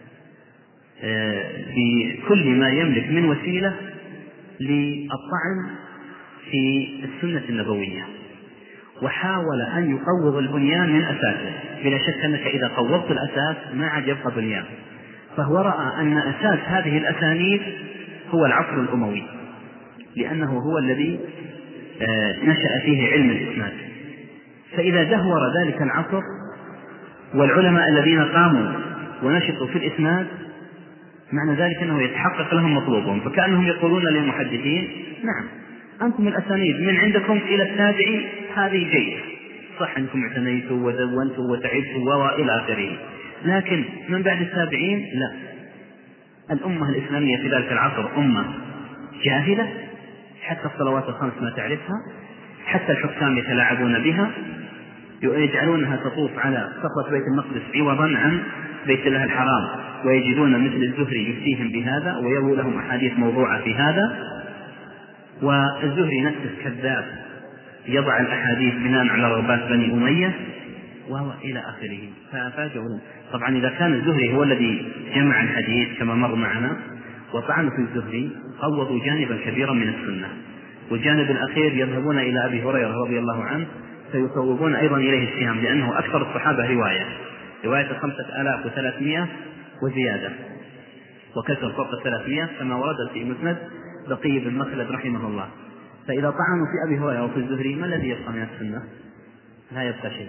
بكل ما يملك من وسيلة للطعن في السنة النبوية، وحاول أن يقوض البنيان من أساسه. بلا شك أنك إذا قوضت الأساس ما عاد يبقى بنيان. فهو رأى أن أساس هذه الأسانيد هو العصر الأموي، لأنه هو الذي نشأ فيه علم الإسناد. فإذا دهور ذلك العصر والعلماء الذين قاموا ونشطوا في الإسناد، معنى ذلك أنه يتحقق لهم مطلوبهم. فكأنهم يقولون للمحدثين نعم أنتم الأسانيد من عندكم إلى التابعين هذه جيد، صح أنكم اعتنيتوا ودونتوا وتعبتوا وإلى آخره، لكن من بعد التابعين لا. الأمة الإسلامية في ذلك العصر أمة جاهلة، حتى الصلوات الخمس ما تعرفها، حتى الحكام يتلاعبون بها، يجعلونها تطوف على صخرة بيت المقدس عوضا عن بيت الله الحرام، ويجدون مثل الزهري يفتيهم بهذا ويروي لهم أحاديث موضوعة في هذا، والزهري نفسه كذاب يضع الأحاديث بناء على رغبات بني أمية وهو إلى آخره. ففاجئوا. طبعا إذا كان الزهري هو الذي جمع الحديث كما مر معنا وطعنوا في الزهري قوضوا جانبا كبيرا من السنة، والجانب الأخير يذهبون إلى أبي هريرة رضي الله عنه فيصوبون أيضا إليه السهام، لأنه أكثر الصحابة رواية رواية خمسة آلاف وثلاثمائة وزيادة وكسر فوق الثلاثمائة كما ورد في مسند بقي بن مخلد رحمه الله. فإذا طعنوا في أبي هريرة وفي الزهري ما الذي يبقى من السنة؟ لا يبقى شيء.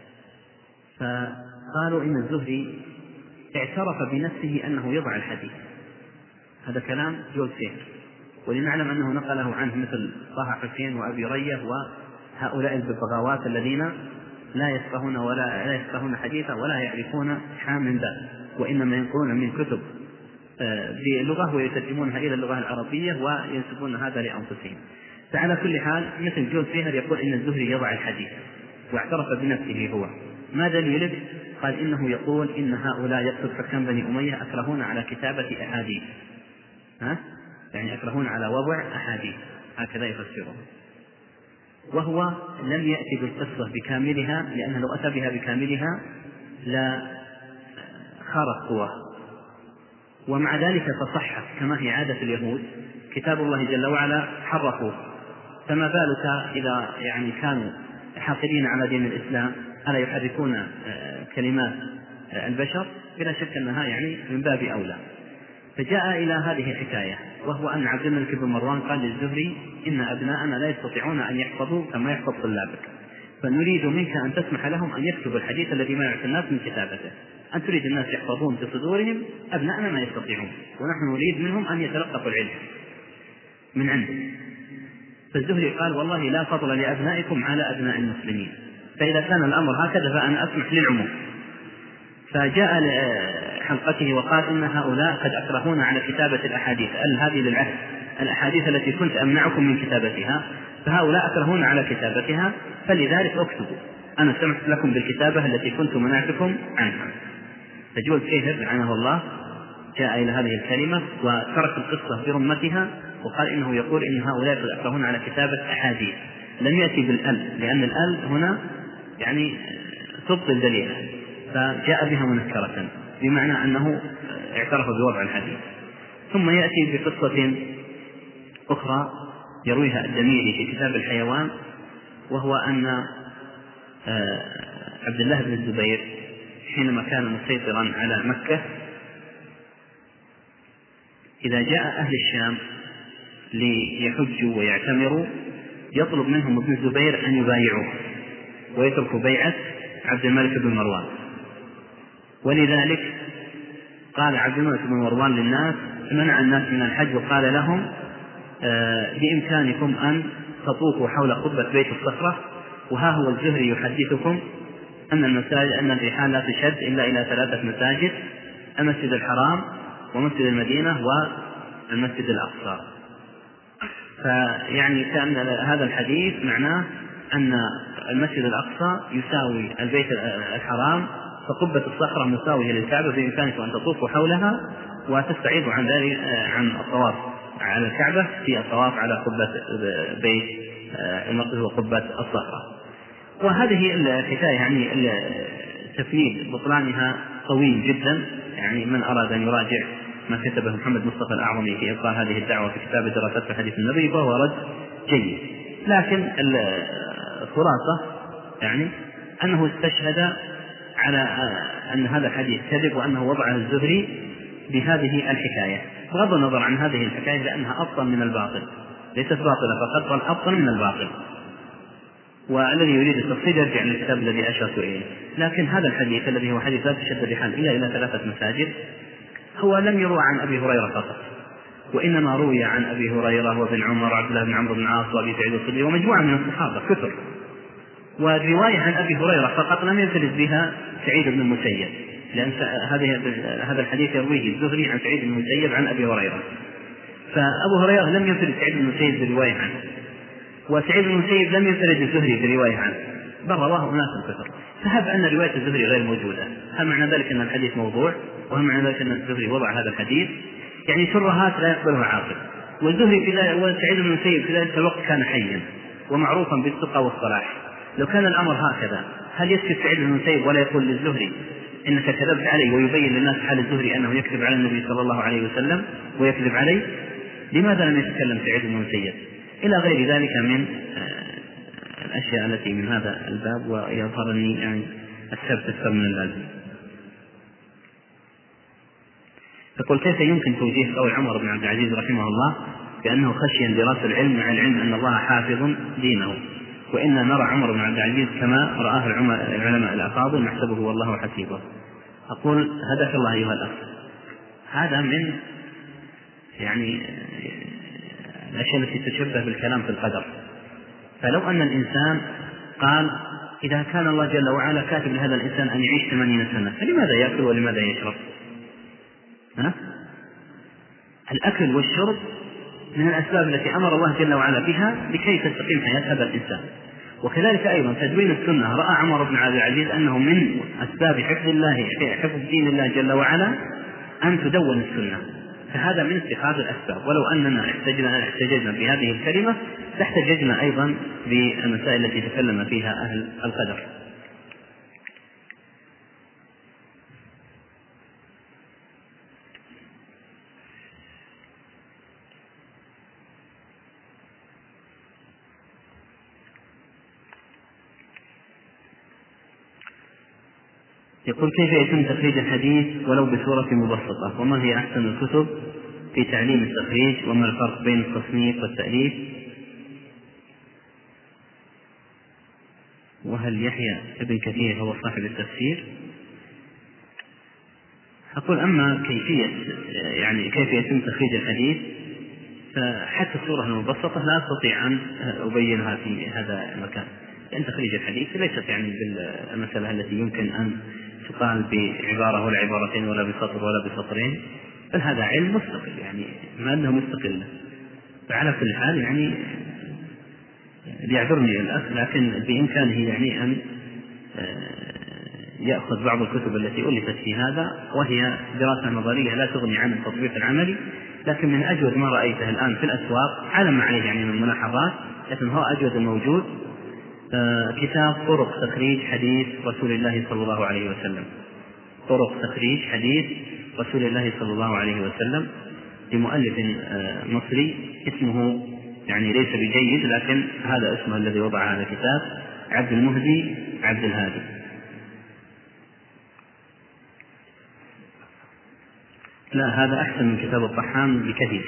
فقالوا إن الزهري اعترف بنفسه أنه يضع الحديث. هذا كلام جوز سير، ولنعلم أنه نقله عنه مثل طه حسين وأبي رية وهؤلاء الببغاوات الذين لا يفقهون ولا لا يفقهون حديثا ولا يعرفون حام من ذلك، وإنما ينقلون من كتب بلغة ويترجمونها إلى اللغة العربية وينسبون هذا لأنفسهم. فعلى كل حال مثل جوز سيهر يقول إن الزهري يضع الحديث واعترف بنفسه هو. ما دليله؟ قال إنه يقول إن هؤلاء يقصد حكام بني أمية أكرهون على كتابة أحاديث، ها؟ يعني أكرهون على وضع أحاديث، هكذا يفسره. وهو لم يأتي بالقصة بكاملها، لأنه لو أتى بها بكاملها لا خارق قوة. ومع ذلك تصحح كما هي عادة اليهود، كتاب الله جل وعلا حرفوه، فما بالك إذا يعني كانوا حاقدين على دين الإسلام ألا يحرفون كلمات البشر؟ بلا شك أنها يعني من باب أولى. فجاء إلى هذه الحكاية، وهو أن عبد الملك بن مروان قال للزهري إن أبناءنا لا يستطيعون أن يحفظوا كما يحفظ طلابك، فنريد منك أن تسمح لهم أن يكتبوا الحديث الذي منعت الناس من كتابته. أن تريد الناس يحفظون في صدورهم، أبناءنا ما يستطيعون، ونحن نريد منهم أن يتلقفوا العلم من عنده. فالزهري قال والله لا فضل لأبنائكم على أبناء المسلمين، فإذا كان الأمر هكذا فأنا أسمح للعموم. فجاء حلقته وقال إن هؤلاء قد أكرهون على كتابة الأحاديث، قال هذه للعهد الأحاديث التي كنت أمنعكم من كتابتها، فهؤلاء أكرهون على كتابتها، فلذلك اكتبوا، أنا سمحت لكم بالكتابة التي كنت منعتكم عنها. فجوز سيهر لعنه الله جاء إلى هذه الكلمة وترك القصة برمتها، وقال إنه يقول إن هؤلاء قد أكرهون على كتابة أحاديث، لم يأتي بالأل، لأن الأل هنا يعني تبطل دليله، فجاء بها منكرة بمعنى أنه اعترف بوضع الحديث. ثم يأتي بقصة أخرى يرويها الدميري في كتاب الحيوان، وهو أن عبد الله بن الزبير حينما كان مسيطرا على مكة إذا جاء أهل الشام ليحجوا ويعتمروا يطلب منهم ابن الزبير أن يبايعوه ويتركوا بيعة عبد الملك بن مروان. ولذلك قال عبد الملك بن مروان للناس، منع الناس من الحج وقال لهم آه بإمكانكم أن تطوفوا حول قبة بيت الصخرة، وها هو الزهري يحدثكم أن المساجد أن الرحال لا تشد إلا إلى ثلاثة مساجد، المسجد الحرام ومسجد المدينة والمسجد الأقصى. فيعني كان هذا الحديث معناه أن المسجد الأقصى يساوي البيت الحرام، فقبة الصخرة مساوية للكعبة، بإمكانكم أن تطوفوا حولها وتستعيدوا عن ذلك عن الطواف على الكعبة في الطواف على قبة بيت المقدس وقبة الصخرة. وهذه الحكاية يعني تفنيد بطلانها طويل جدا، يعني من أراد أن يراجع ما كتبه محمد مصطفى الأعظمي في إبطال هذه الدعوة في كتاب دراسات في حديث النبي فهو رد جيد. لكن الخلاصة يعني أنه استشهد على أن هذا الحديث كذب وأنه وضعه الزهري بهذه الحكاية، بغض النظر عن هذه الحكاية لأنها أبطل من الباطل، ليست باطلة فقط بل أبطل من الباطل. والذي يريد التفصيل يرجع للكتاب الذي أشرت إليه. لكن هذا الحديث الذي هو حديث لا تشد الرحال إلا إلى ثلاثة مساجد هو لم يروى عن أبي هريرة فقط، وإنما روي عن أبي هريرة وابن عمر وعبد الله بن عمرو بن العاص وأبي سعيد الخدري ومجموعة من الصحابة كثر. والرواية عن أبي هريرة فقط لم ينفرد بها سعيد بن المسيب، لأن هذا الحديث يرويه الزهري عن سعيد بن المسيب عن أبي هريرة، فأبو هريرة لم ينفرد سعيد بن المسيب بالرواية عنه، وسعيد بن المسيب لم ينفرد الزهري بالرواية عنه، بل رواه أناس كثر. فهب أن رواية الزهري غير موجودة، هل معنى ذلك أن الحديث موضوع؟ وهل معنى ذلك أن الزهري وضع هذا الحديث؟ يعني شرهات لا يقبلها عاقل. والزهري في ذلك وسعيد بن المسيب في ذلك الوقت كان حيا ومعروفا بالثقة والصلاح. لو كان الأمر هكذا هل يسكت سعيد بن المسيب ولا يقول للزهري إنك كذبت علي، ويبين للناس حال الزهري أنه يكذب على النبي صلى الله عليه وسلم ويكذب عليه؟ لماذا لم يتكلم سعيد بن المسيب؟ إلى غير ذلك من الأشياء التي من هذا الباب، ويظهرني يعني السبب أكثر من اللازم. فقل كيف يمكن توجيه قول عمر بن عبد العزيز رحمه الله بأنه خشي اندراس العلم مع العلم أن الله حافظ دينه، وإنا نرى عمر بن عبد العزيز كما رآه العلماء الأفاضل نحسبه والله حسيبه؟ أقول هداك الله أيها الأخ، هذا من يعني الأشياء التي تشبه بالكلام في القدر. فلو أن الإنسان قال إذا كان الله جل وعلا كاتب لهذا الإنسان أن يعيش ثمانين سنة فلماذا يأكل ولماذا يشرب؟ ها؟ الأكل والشرب من الأسباب التي أمر الله جل وعلا بها لكي تستقيم حياة هذا الإنسان. وكذلك أيضا تدوين السنة، رأى عمر بن عبد العزيز أنه من أسباب حفظ الله حفظ دين الله جل وعلا أن تدون السنة، فهذا من اتخاذ الأسباب. ولو أننا احتجنا احتججنا بهذه الكلمة لاحتججنا أيضا بالمسائل التي تكلم فيها أهل القدر. يقول كيف يتم تخريج الحديث ولو بصورة مبسطة؟ وما هي أحسن الكتب في تعليم التخريج؟ وما الفرق بين التصنيف والتأليف؟ وهل يحيى ابن كثير هو صاحب التفسير؟ أقول أما كيفية يعني كيف يتم تخريج الحديث فحتى الصورة المبسطة لا أستطيع أن أبينها في هذا المكان، لأن تخريج الحديث ليست يعني بالمسألة التي يمكن أن تقال بعبارة ولا عبارتين ولا بسطر ولا بسطرين، بل هذا علم مستقل يعني ما أنه مستقل. فعلى كل حال يعني ليعذرني الأخ، لكن بإمكانه يعني أن يأخذ بعض الكتب التي ألفت في هذا، وهي دراسة نظرية لا تغني عن التطبيق العملي، لكن من أجود ما رأيته الآن في الأسواق على ما عليه يعني من ملاحظات، لكن هو أجود الموجود كتاب طرق تخريج حديث رسول الله صلى الله عليه وسلم. طرق تخريج حديث رسول الله صلى الله عليه وسلم لمؤلف مصري اسمه يعني ليس بجيد، لكن هذا اسمه الذي وضع هذا الكتاب، عبد المهدي عبد الهادي. لا، هذا أحسن من كتاب الطحان بكثير.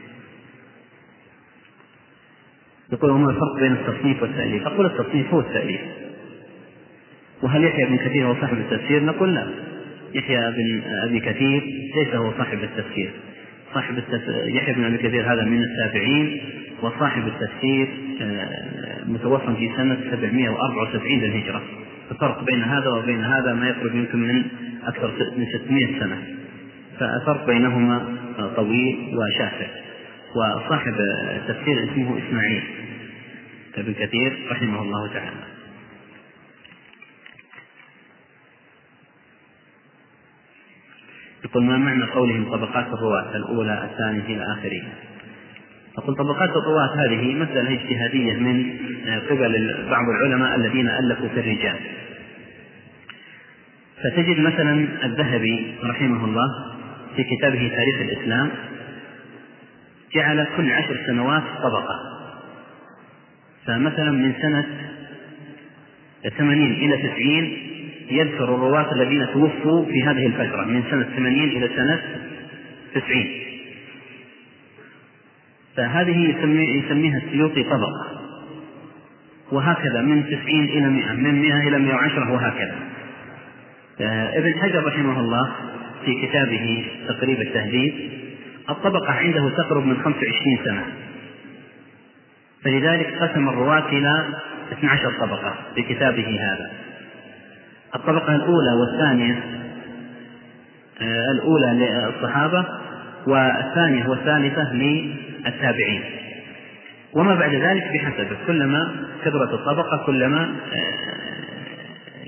يقول وما الفرق بين التصنيف والتأليف؟ أقول التصنيف هو التأليف. وهل يحيى بن كثير هو صاحب التفسير؟ نقول لا، يحيى بن أبي كثير ليس هو صاحب التفسير. صاحب التف... يحيى بن أبي كثير هذا من التابعين، وصاحب التفسير متوفى في سنة سبعمائة وأربعة وسبعين للهجرة. الفرق بين هذا وبين هذا ما يقرب يمكن من أكثر من ستمائة سنة، فالفرق بينهما طويل وشاسع. وصاحب التفسير اسمه إسماعيل ابن كثير رحمه الله تعالى. يقول ما معنى قولهم طبقات الرواة الأولى الثانية إلى آخره؟ أقول طبقات الرواة هذه مسألة اجتهادية من قبل بعض العلماء الذين ألفوا في الرجال. فتجد مثلا الذهبي رحمه الله في كتابه تاريخ الإسلام جعل كل عشر سنوات طبقة، فمثلا من سنة ثمانين إلى تسعين يذكر الرواة الذين توفوا في هذه الفترة من سنة ثمانين إلى سنة تسعين، فهذه يسميها السيوطي طبقة. وهكذا من تسعين إلى مئة، من مئة إلى مئة وعشرة، وهكذا. ابن حجر رحمه الله في كتابه تقريب التهذيب الطبقة عنده تقرب من خمس وعشرين سنة، فلذلك قسم الرواة إلى اثنتي عشرة طبقة في كتابه هذا. الطبقة الأولى والثانية، الأولى للصحابة والثانية والثالثة للتابعين، وما بعد ذلك بحسب، كلما كثرت الطبقة كلما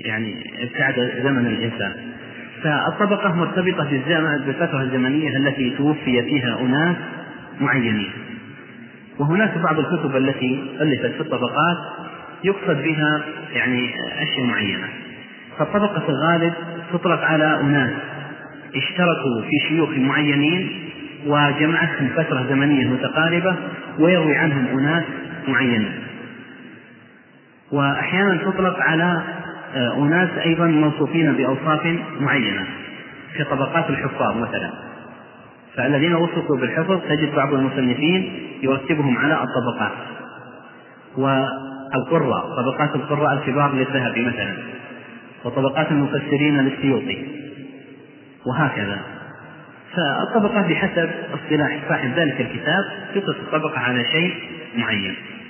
يعني ابتعد زمن الإنسان. فالطبقة مرتبطة بالفترة الزمنية التي توفي فيها أناس معينين. وهناك بعض الكتب التي ألفت في الطبقات يقصد بها يعني أشياء معينة. فالطبقة في الغالب تطلق على أناس اشتركوا في شيوخ معينين وجمعتهم فترة زمنية متقاربة ويروي عنهم أناس معينين. وأحيانا تطلق على أناس أيضا موصوفين بأوصاف معينة في طبقات الحفاظ مثلا. فالذين وصفوا بالحفظ تجد بعض المصنفين يرتبهم على الطبقات. والقراء طبقات القراء الكبار للذهبي مثلا، وطبقات المفسرين للسيوطي، وهكذا. فالطبقات بحسب اصطلاح صاحب ذلك الكتاب تطلق الطبقة على شيء معين.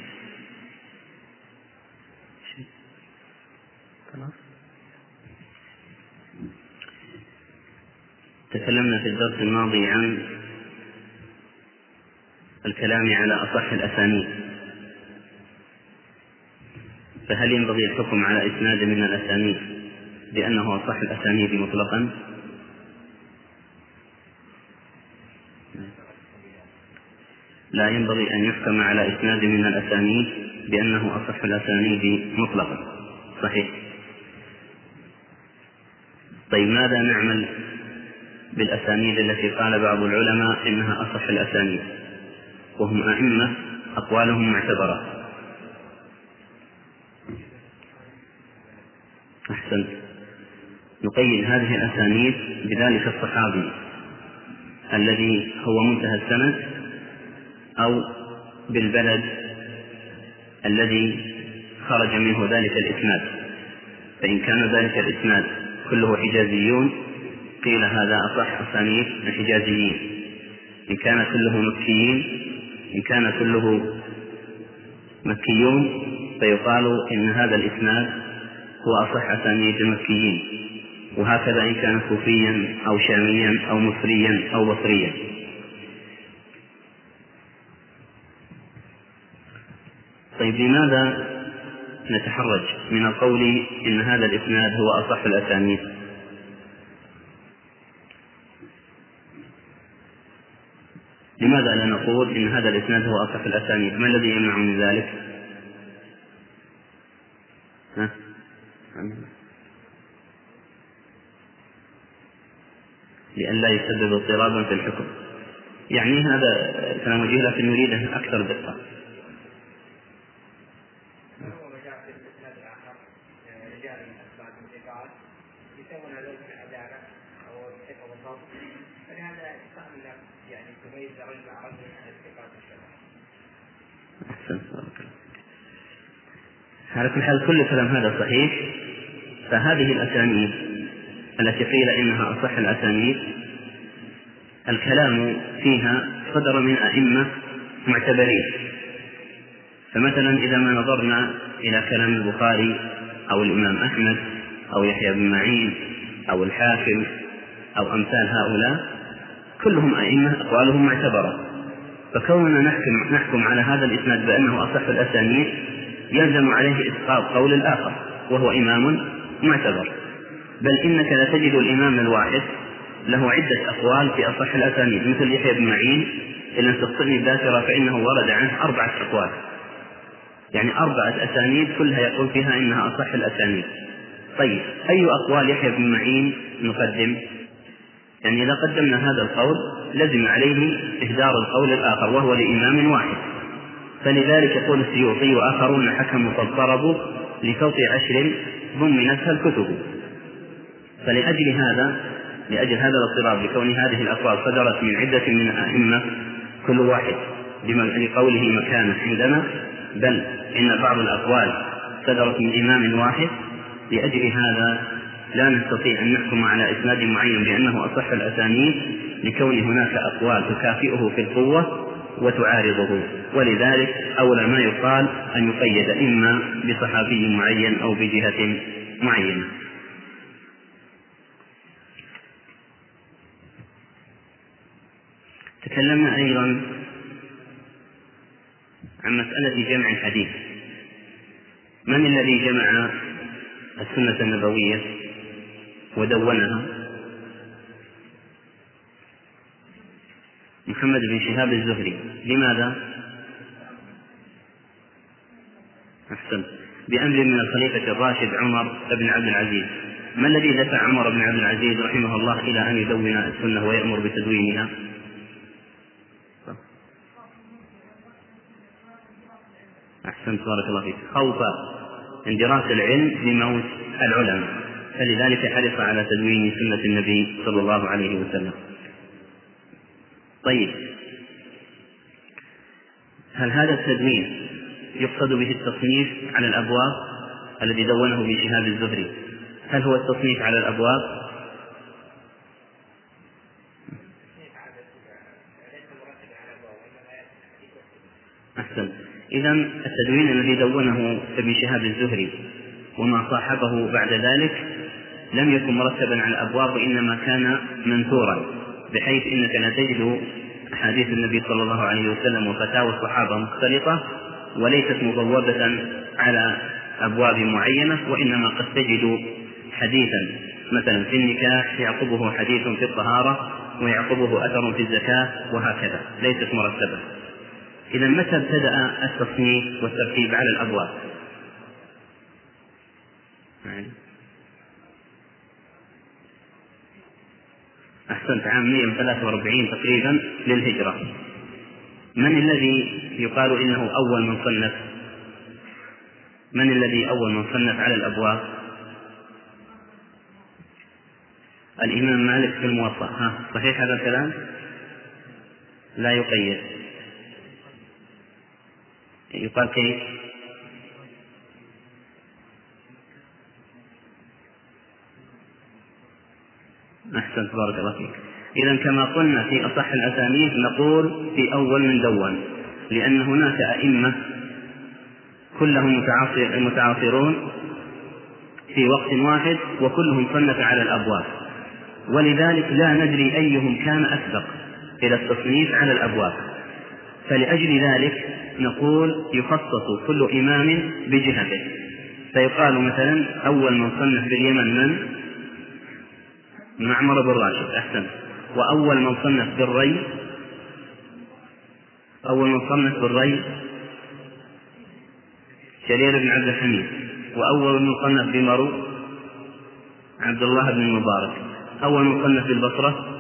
تكلمنا في الدرس الماضي عن الكلام على أصح الأسانيد، فهل ينبغي الحكم على إسناد من الأسانيد بأنه أصح الأسانيد مطلقا؟ لا ينبغي أن يحكم على إسناد من الأسانيد بأنه أصح الأسانيد مطلقا، صحيح. طيب ماذا نعمل بالأسانيد التي قال بعض العلماء إنها أصح الأسانيد وهم أئمة أقوالهم معتبرة؟ أحسنت. نقيد هذه الأسانيد بذلك الصحابي الذي هو منتهى السند، أو بالبلد الذي خرج منه ذلك الإسناد. فإن كان ذلك الإسناد كله حجازيون قيل هذا أصح أسانيد الحجازيين. إن كان كله مكيين إن كان كله مكيون فيقال إن هذا الإسناد هو أصح أسانيد المكيين. وهكذا إن كان كوفيا أو شاميا أو مصريا أو بصريا. طيب لماذا نتحرج من القول إن هذا الإسناد هو أصح الأسانيد؟ لماذا لا نقول إن هذا الإسناد هو أصح الأسانيد؟ ما الذي يمنع من ذلك؟ ها؟ لئلا يسبب اضطرابا في الحكم. يعني هذا كلام وجيه لكن نريده أكثر دقة. على كل حال كل كلام هذا صحيح. فهذه الأسانيد التي قيل إنها أصح الأسانيد الكلام فيها صدر من أئمة معتبرين. فمثلا إذا ما نظرنا إلى كلام البخاري أو الإمام أحمد أو يحيى بن معين أو الحاكم أو أمثال هؤلاء كلهم أئمة أقوالهم معتبرة. فكوننا نحكم, نحكم على هذا الإسناد بأنه أصح الأسانيد يلزم عليه إسقاط قول الآخر وهو إمام معتبر. بل إنك لا تجد الإمام الواحد له عدة أقوال في أصح الأسانيد، مثل يحيى بن معين إن لم تخطئني الذاكرة فإنه ورد عنه أربعة أقوال، يعني أربعة أسانيد كلها يقول فيها إنها أصح الأسانيد. طيب أي أقوال يحيى بن معين نقدم؟ يعني إذا قدمنا هذا القول لزم عليه إهدار القول الآخر وهو لإمام واحد. فلذلك يقول السيوطي وآخرون حكموا فاضطربوا لفوق عشر ضمنتها الكتب. فلأجل هذا لأجل هذا الاضطراب لكون هذه الأقوال صدرت من عدة من الأئمة كل واحد لقوله مكانه عندنا، بل إن بعض الأقوال صدرت من إمام واحد، لأجل هذا لا نستطيع أن نحكم على إسناد معين بأنه أصح الأسانيد لكون هناك أقوال تكافئه في القوة وتعارضه. ولذلك أولى ما يقال أن يقيد إما بصحابي معين أو بجهة معينة. تكلمنا أيضا عن مسألة جمع الحديث. من الذي جمع السنة النبوية ودونها؟ محمد بن شهاب الزهري. لماذا؟ أحسن. بأمر من الخليفة الراشد عمر بن عبد العزيز. ما الذي دفع عمر بن عبد العزيز رحمه الله إلى أن يدون السنة ويأمر بتدوينها؟ أحسنت، بارك الله فيك. خوف اندراس العلم بموت العلماء، فلذلك حرص على تدوين سنة النبي صلى الله عليه وسلم. طيب، هل هذا التدوين يقصد به التصنيف على الأبواب الذي دونه ابن شهاب الزهري؟ هل هو التصنيف على الأبواب؟ أحسن. إذن التدوين الذي دونه ابن شهاب الزهري وما صاحبه بعد ذلك لم يكن مرتبا على الأبواب، وإنما كان منثورا، بحيث إنك لا تجد أحاديث النبي صلى الله عليه وسلم وفتاوى الصحابة مختلطة وليست مبوبة على أبواب معينة، وإنما قد تجد حديثا مثلا في النكاح يعقبه حديث في الطهارة ويعقبه أثر في الزكاة وهكذا، ليست مرتبة. إذا متى ابتدأ التصنيف والترتيب على الأبواب؟ أحسنت، عام مئة وثلاثة وأربعين تقريبا للهجرة. من الذي يقال إنه أول من صنف؟ من الذي أول من صنف على الأبواب؟ الإمام مالك في الموطأ. ها، صحيح هذا الكلام؟ لا يقيد. يقال كيف؟ أحسنت، بارك الله فيك. إذن كما قلنا في أصح الأسانيد نقول في أول من دون، لأن هناك أئمة كلهم متعاصرون في وقت واحد وكلهم صنف على الأبواب، ولذلك لا ندري أيهم كان أسبق إلى التصنيف على الأبواب. فلأجل ذلك نقول يخصص كل إمام بجهته، فيقال مثلا أول من صنف باليمن من؟ معمر بن راشد. أحسن. وأول من صنف بالري أول من صنف بالري جرير بن عبد الحميد. وأول من صنف بمرو عبد الله بن المبارك. أول من صنف بالبصرة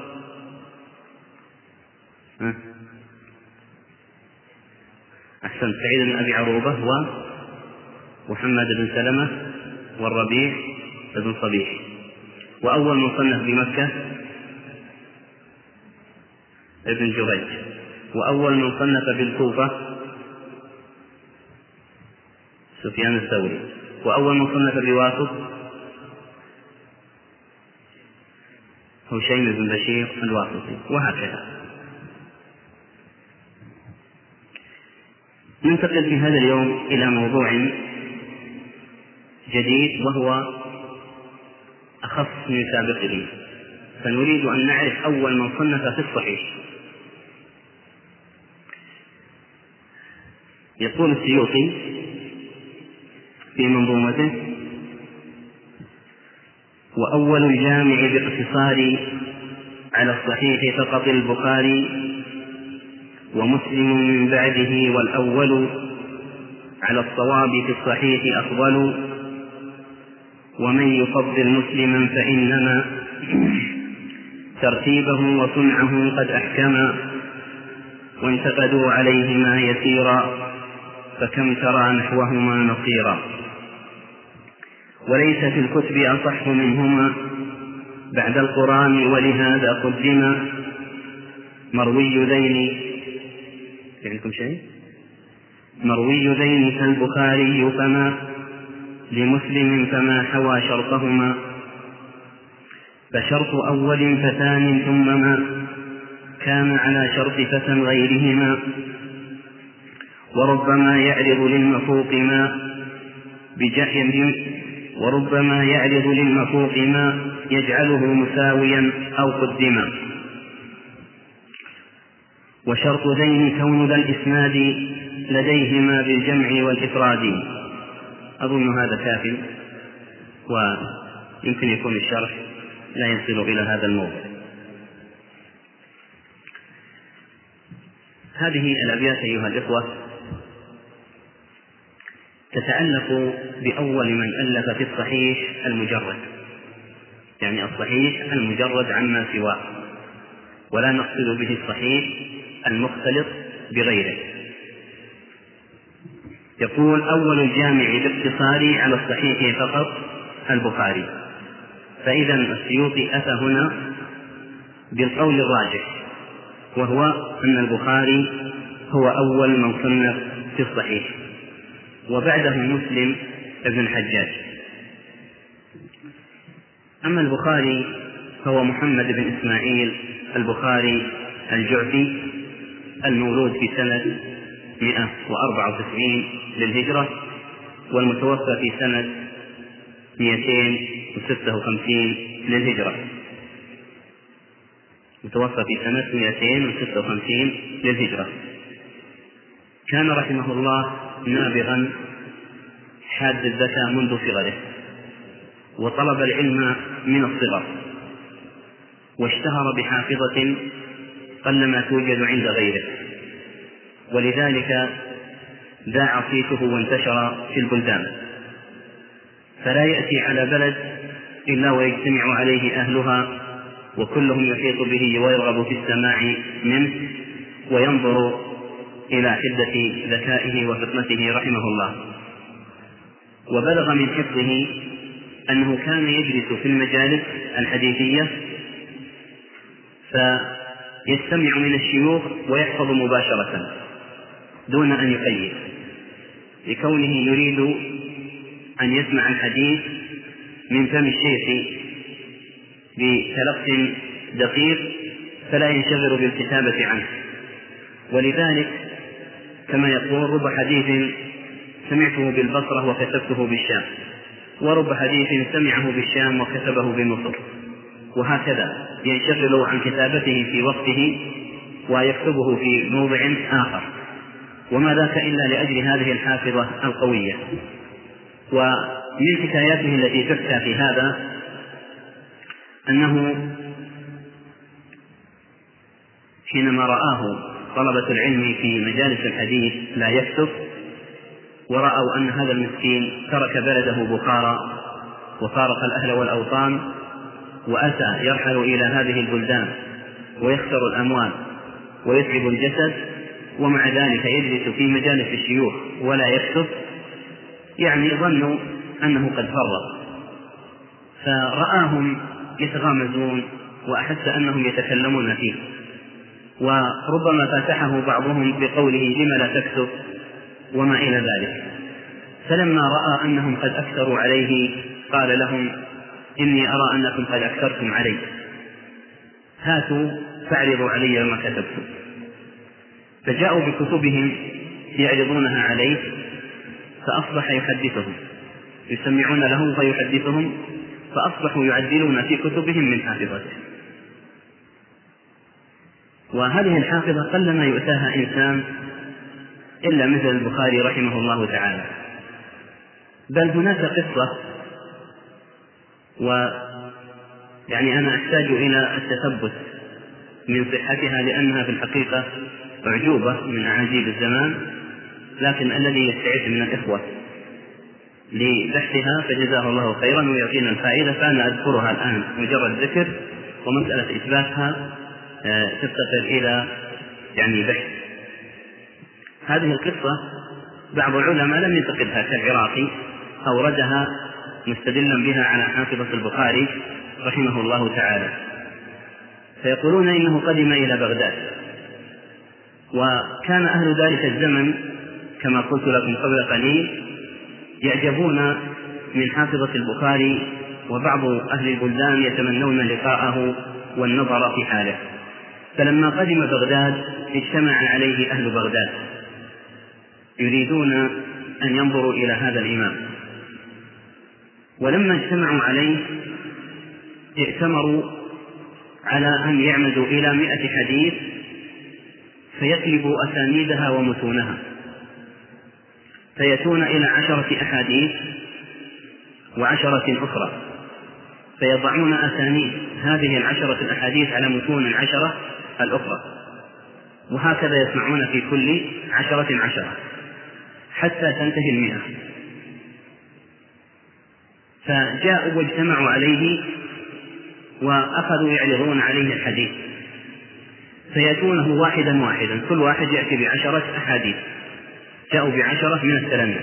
أحسن سعيد بن أبي عروبة ومحمد بن سلمة والربيع بن صبيح. وأول من صنف بمكة ابن جريج. وأول من صنف بالكوفة سفيان الثوري. وأول من صنف بواسط هشيم بن بشير الواسطي، وهكذا. ننتقل في هذا اليوم إلى موضوع جديد وهو أخص من سابقه، فنريد أن نعرف أول من صنف في الصحيح. يقول السيوطي في منظومته: وأول الجامع باقتصار على الصحيح فقط البخاري، ومسلم من بعده، والأول على الصواب في الصحيح أفضل، ومن يفضل مسلما فإنما ترتيبه وصنعه قد أحكما، وانتقدوا عليهما يسيرا، فكم ترى نحوهما نصيرا، وليس في الكتب أصح منهما بعد القرآن، ولهذا قدما مروي ذين عندكم شيء مروي ذين كالبخاري، فما لمسلم فما حوى شرطهما، فشرط أول فتان ثم ما كان على شرط فتى غيرهما، وربما يعرض للمفوق ما بجحيم وربما يعرض للمفوق ما يجعله مساويا أو قدما، وشرط ذين كون ذا الإسناد لديهما بالجمع والإفراد. أظن هذا كافٍ ويمكن يكون الشرح لا يصل إلى هذا الموضوع. هذه الأبيات أيها الإخوة تتعلق بأول من ألف في الصحيح المجرد، يعني الصحيح المجرد عما سواه، ولا نقصد به الصحيح المختلط بغيره. يقول: أول الجامع باختصار على الصحيح فقط البخاري. فإذا السيوطي أتى هنا بالقول الراجح، وهو أن البخاري هو أول من صنف في الصحيح، وبعده مسلم ابن الحجاج. أما البخاري فهو محمد بن إسماعيل البخاري الجعفي، المولود في سنة مئة وأربعة وتسعين للهجرة، والمتوفى في سنة مئتين وستة وخمسين للهجرة متوفى في سنة مئتين وستة وخمسين للهجرة. كان رحمه الله نابغا حاد الذكاء منذ صغره، وطلب العلم من الصغر، واشتهر بحافظة قلما توجد عند غيره، ولذلك ذاع صيته وانتشر في البلدان، فلا يأتي على بلد إلا ويجتمع عليه أهلها، وكلهم يحيط به ويرغب في السماع منه وينظر إلى حدة ذكائه وفطنته رحمه الله. وبلغ من حفظه أنه كان يجلس في المجالس الحديثية فيستمع من الشيوخ ويحفظ مباشرة دون أن يقيد، لكونه يريد أن يسمع الحديث من فم الشيخ بتلق دقيق فلا ينشغل بالكتابة عنه. ولذلك كما يقول: رب حديث سمعته بالبصرة وكتبته بالشام، ورب حديث سمعه بالشام وكتبه بمصر، وهكذا ينشغل عن كتابته في وقته ويكتبه في موضع آخر، وما ذاك إلا لأجل هذه الحافظة القوية. ومن حكاياته التي تحكى في هذا أنه حينما رآه طلبة العلم في مجالس الحديث لا يكتب، ورأوا أن هذا المسكين ترك بلده بخارى وفارق الأهل والأوطان وأتى يرحل إلى هذه البلدان ويخسر الأموال ويتعب الجسد، ومع ذلك يجلس في مجالس الشيوخ ولا يكتب، يعني ظنوا أنه قد فرط، فرآهم يتغامزون وأحس أنهم يتكلمون فيه، وربما فاتحه بعضهم بقوله: لم لا تكتب؟ وما إلى ذلك. فلما رأى أنهم قد أكثروا عليه قال لهم: إني أرى أنكم قد أكثرتم علي، هاتوا فاعرضوا علي ما كتبتم. فجاءوا بكتبهم يعرضونها عليه، فأصبح يحدثهم، يسمعون له فيحدثهم، فأصبحوا يعدلون في كتبهم من حافظته. وهذه الحافظة قلما يؤتاها إنسان إلا مثل البخاري رحمه الله تعالى. بل هناك قصة، ويعني أنا أحتاج إلى التثبت من صحتها لأنها في الحقيقة أعجوبة من أعاجيب الزمان، لكن الذي يستعد من الإخوة لبحثها فجزاه الله خيرا ويعطينا الفائدة، فأنا أذكرها الآن مجرد ذكر، ومسألة إثباتها تفتقر إلى يعني بحث. هذه القصة بعض العلماء لم ينتقدها كالعراقي، أوردها مستدلا بها على حافظة البخاري رحمه الله تعالى. فيقولون إنه قدم إلى بغداد، وكان أهل ذلك الزمن كما قلت لكم قبل قليل يعجبون من حافظة البخاري، وبعض أهل البلدان يتمنون لقاءه والنظر في حاله. فلما قدم بغداد اجتمع عليه أهل بغداد يريدون أن ينظروا إلى هذا الإمام، ولما اجتمعوا عليه ائتمروا على أن يعمدوا إلى مئة حديث فيقلبوا أسانيدها ومتونها، فيأتون إلى عشرة أحاديث وعشرة أخرى، فيضعون أسانيد هذه العشرة الأحاديث على متون العشرة الأخرى، وهكذا يسمعون في كل عشرة عشرة حتى تنتهي المئة. فجاءوا واجتمعوا عليه وأخذوا يعرضون عليه الحديث، فيأتونه واحدا واحدا، كل واحد يأتي بعشرة أحاديث، جاءوا بعشرة من التلاميذ.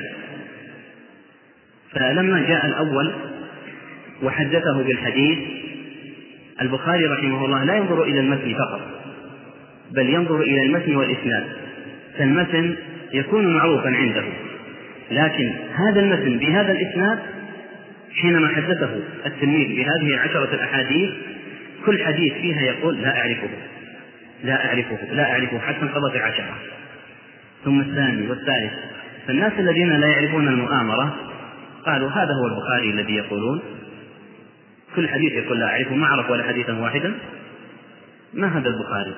فلما جاء الأول وحدثه بالحديث، البخاري رحمه الله لا ينظر إلى المتن فقط، بل ينظر إلى المتن والإسناد، فالمتن يكون معروفا عنده، لكن هذا المتن بهذا الإسناد حينما حدثه التلميذ بهذه العشرة الأحاديث كل حديث فيها يقول لا أعرفه لا أعرفه لا أعرفه حتى انقضت العشرة، ثم الثاني والثالث. فالناس الذين لا يعرفون المؤامرة قالوا هذا هو البخاري الذي يقولون كل حديث يقول لا أعرفه، ما عرف ولا حديثا واحدا، ما هذا البخاري؟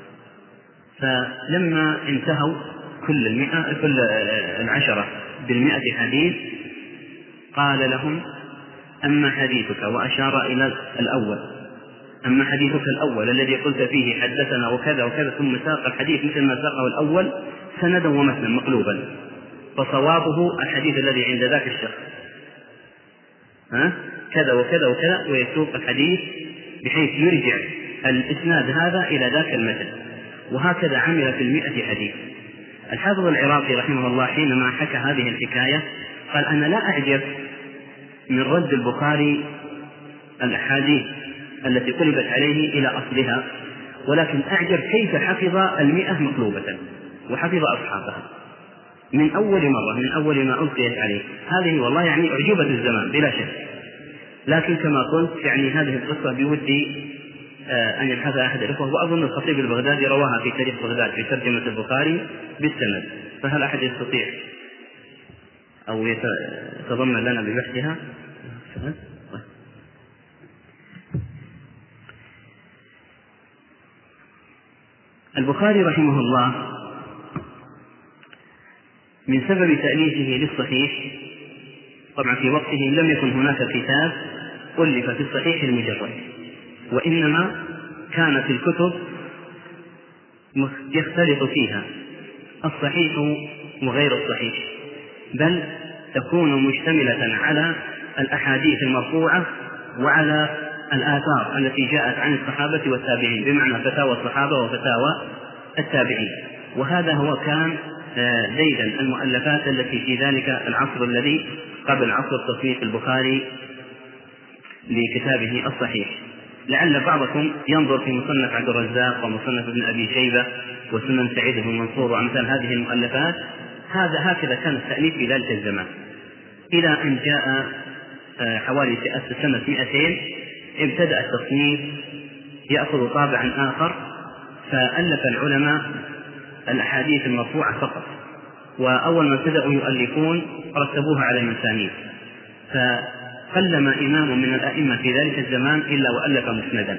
فلما انتهوا كل المئة كل العشرة بالمئة حديث قال لهم أما حديثك، وأشار إلى الأول، أما حديثك الأول الذي قلت فيه حدثنا وكذا وكذا، ثم ساق الحديث مثل ما ساقه الأول سندا ومتنا مقلوبا، فصوابه الحديث الذي عند ذاك الشخص ها كذا وكذا وكذا، ويسوق الحديث بحيث يرجع الإسناد هذا إلى ذاك المتن. وهكذا عمل في المئة حديث. الحافظ العراقي رحمه الله حينما حكى هذه الحكاية قال أنا لا أعجب من رد البخاري الأحاديث التي قلبت عليه إلى أصلها، ولكن أعجب كيف حفظ المئة مقلوبة وحفظ أصحابها من أول مرة، من أول ما ألقيت عليه. هذه والله يعني أعجوبة الزمان بلا شك، لكن كما قلت يعني هذه القصة بودي أن يبحث أحد الإخوة، وأظن الخطيب البغدادي رواها في تاريخ بغداد في ترجمة البخاري بالسند، فهل أحد يستطيع أو يتضمن لنا ببحثها؟ البخاري رحمه الله من سبب تأليفه للصحيح، طبعا في وقته لم يكن هناك كتاب ألف في الصحيح المجرد، وإنما كانت الكتب يختلط فيها الصحيح وغير الصحيح، بل تكون مشتملة على الأحاديث المرفوعة وعلى الآثار التي جاءت عن الصحابة والتابعين، بمعنى فتاوى الصحابة وفتاوى التابعين. وهذا هو كان زيدا المؤلفات التي في ذلك العصر الذي قبل عصر تصنيف البخاري لكتابه الصحيح. لعل بعضكم ينظر في مصنف عبد الرزاق ومصنف ابن أبي شيبة وسنن سعيد بن منصور وأمثال هذه المؤلفات، هذا هكذا كان التأليف في ذلك الزمان، إلى أن جاء حوالي سنة مئتين ابتدأ التصنيف يأخذ طابعا آخر، فألف العلماء الأحاديث المرفوعة فقط، وأول ما ابتدأوا يؤلفون رتبوها على المسانيد، فقلما إمام من الأئمة في ذلك الزمان إلا وألف مسندا.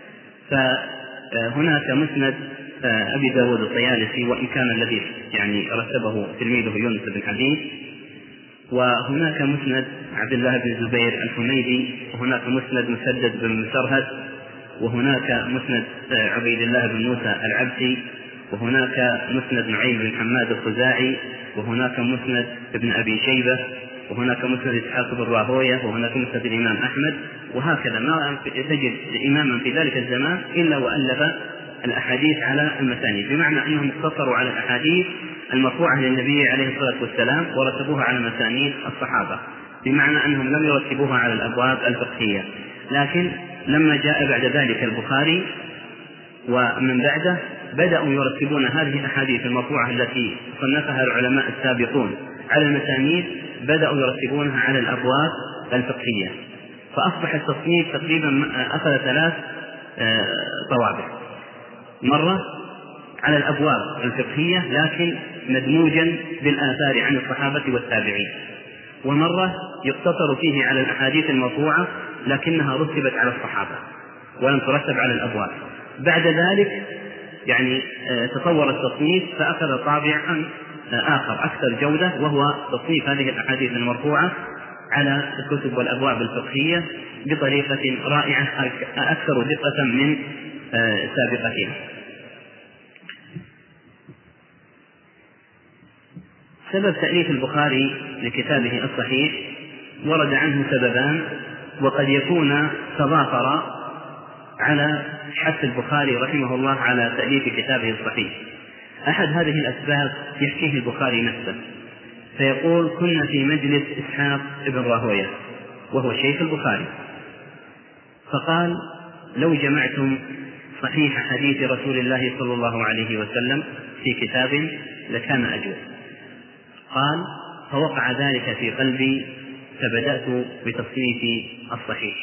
فهناك مسند أبي داود الطيالسي، وإن كان الذي يعني رتبه تلميذه يونس بن حبيب، وهناك مسند عبد الله بن الزبير الحميدي، وهناك مسند مسدد بن مسرهد، وهناك مسند عبيد الله بن موسى العبسي، وهناك مسند نعيم بن حماد الخزاعي، وهناك مسند ابن أبي شيبة، وهناك مسند إسحاق بن راهوية، وهناك مسند الإمام أحمد. وهكذا ما تجد إماما في ذلك الزمان إلا وألف الأحاديث على المسانيد، بمعنى أنهم اقتصروا على الأحاديث المرفوعة للنبي عليه الصلاة والسلام ورتبوها على مسانيد الصحابة، بمعنى أنهم لم يرتبوها على الأبواب الفقهية. لكن لما جاء بعد ذلك البخاري ومن بعده بدأوا يرتبون هذه الأحاديث المرفوعة التي صنفها العلماء السابقون على المسانيد، بدأوا يرتبونها على الأبواب الفقهية، فأصبح التصنيف تقريبا أخذ ثلاث طوابع: مرة على الأبواب الفقهية لكن مدموجا بالآثار عن الصحابة والتابعين، ومرة يقتصر فيه على الأحاديث المرفوعة لكنها رتبت على الصحابة ولم ترتب على الأبواب. بعد ذلك يعني تطور التصنيف فأخذ طابعا آخر أكثر جودة، وهو تصنيف هذه الأحاديث المرفوعة على الكتب والأبواب الفقهية بطريقة رائعة أكثر دقة من سابقتها. سبب تأليف البخاري لكتابه الصحيح ورد عنه سببان، وقد يكون تضافر على حث البخاري رحمه الله على تأليف كتابه الصحيح. أحد هذه الأسباب يحكيه البخاري نفسه، فيقول: كنا في مجلس إسحاق بن راهويه وهو شيخ البخاري، فقال: لو جمعتم صحيح حديث رسول الله صلى الله عليه وسلم في كتاب لكان أجود. قال: فوقع ذلك في قلبي فبدأت بتصنيف الصحيح.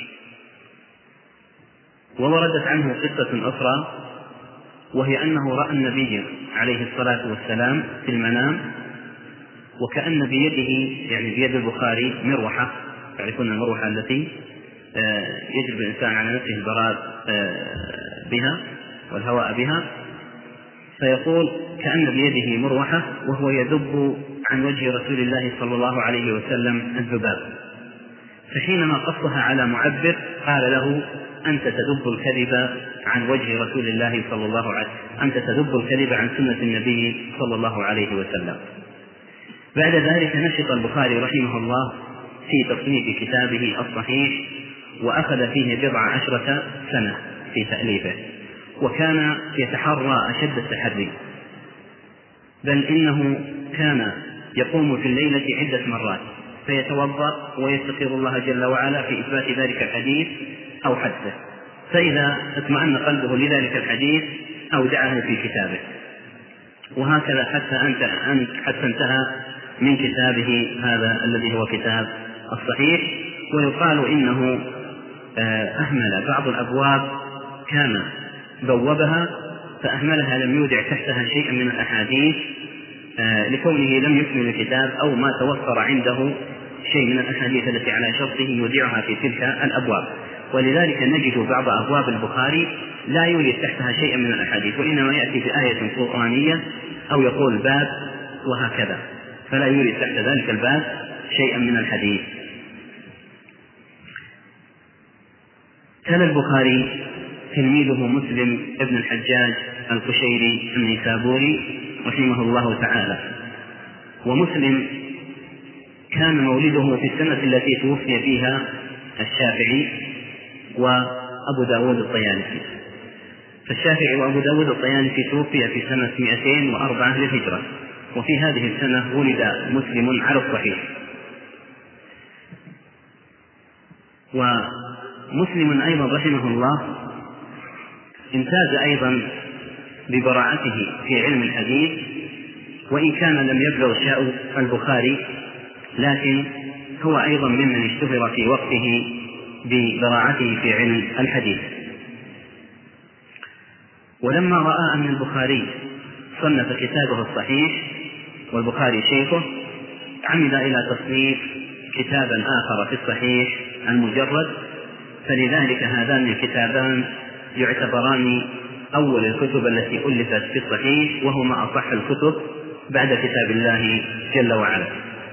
ووردت عنه قصة أخرى، وهي أنه رأى النبي عليه الصلاة والسلام في المنام، وكأن بيده يعني بيد البخاري مروحة، تعرفون المروحة التي يجلب الإنسان على نفسه البراد بها والهواء بها، فيقول: كأن بيده مروحة وهو يذب عن وجه رسول الله صلى الله عليه وسلم الذباب. فحينما قصها على معبر قال له: أنت تذب الكذب عن وجه رسول الله صلى الله عليه وسلم، أنت تذب الكذب عن سنة النبي صلى الله عليه وسلم. بعد ذلك نشط البخاري رحمه الله في تصنيف كتابه الصحيح، وأخذ فيه بضع عشرة سنة في تأليفه، وكان يتحرى أشد التحري، بل إنه كان يقوم في الليلة عدة مرات فيتوضأ ويستغفر الله جل وعلا في إثبات ذلك الحديث أو حدثه، فإذا اطمأن قلبه لذلك الحديث أودعه في كتابه، وهكذا حتى أنت حتى انتهى من كتابه هذا الذي هو كتاب الصحيح. ويقال إنه أهمل بعض الأبواب كان بوبها فأهملها، لم يودع تحتها شيئا من الأحاديث لكونه لم يكمل الكتاب أو ما توفر عنده شيء من الأحاديث التي على شرطه يودعها في تلك الأبواب. ولذلك نجد بعض أبواب البخاري لا يولد تحتها شيئا من الأحاديث، وإنما يأتي بآية قرآنية أو يقول باب وهكذا، فلا يولد تحت ذلك الباب شيئا من الحديث. تلا البخاري تلميذه مسلم ابن الحجاج القشيري النيسابوري رحمه الله تعالى. ومسلم كان مولده في السنة التي توفي فيها الشافعي وأبو داود الطيالسي، فالشافعي وأبو داود الطيالسي توفي في سنة مئتين وأربعة للهجرة، وفي هذه السنة ولد مسلم على الصحيح. ومسلم أيضا رحمه الله امتاز أيضا ببراعته في علم الحديث، وإن كان لم يبلغ شأن البخاري، لكن هو أيضا ممن اشتهر في وقته ببراعته في علم الحديث. ولما رأى أن البخاري صنف كتابه الصحيح والبخاري شيخه، عمد إلى تصنيف كتابا آخر في الصحيح المجرد، فلذلك هذان الكتابان يعتبران أول الكتب التي ألفت في الصحيح، وهما أصح الكتب بعد كتاب الله جل وعلا.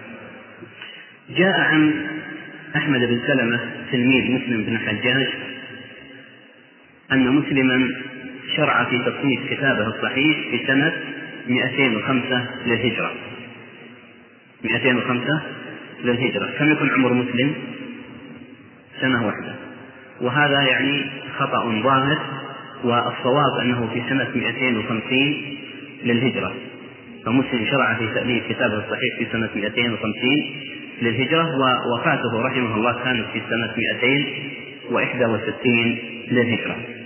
جاء عن أحمد بن سلمة تلميذ مسلم بن الحجاج أن مسلما شرع في تصنيف كتابه الصحيح في سنة مئتين وخمسة للهجرة. مئتين وخمسة للهجرة. كم يكون عمر مسلم؟ سنة واحدة، وهذا يعني خطأ ظاهر، والصواب أنه في سنة مئتين وخمسين للهجرة، فمسلم شرع في تأليف كتابه الصحيح في سنة مئتين وخمسين للهجرة، ووفاته رحمه الله كانت في سنة مئتين وإحدى وستين للهجرة.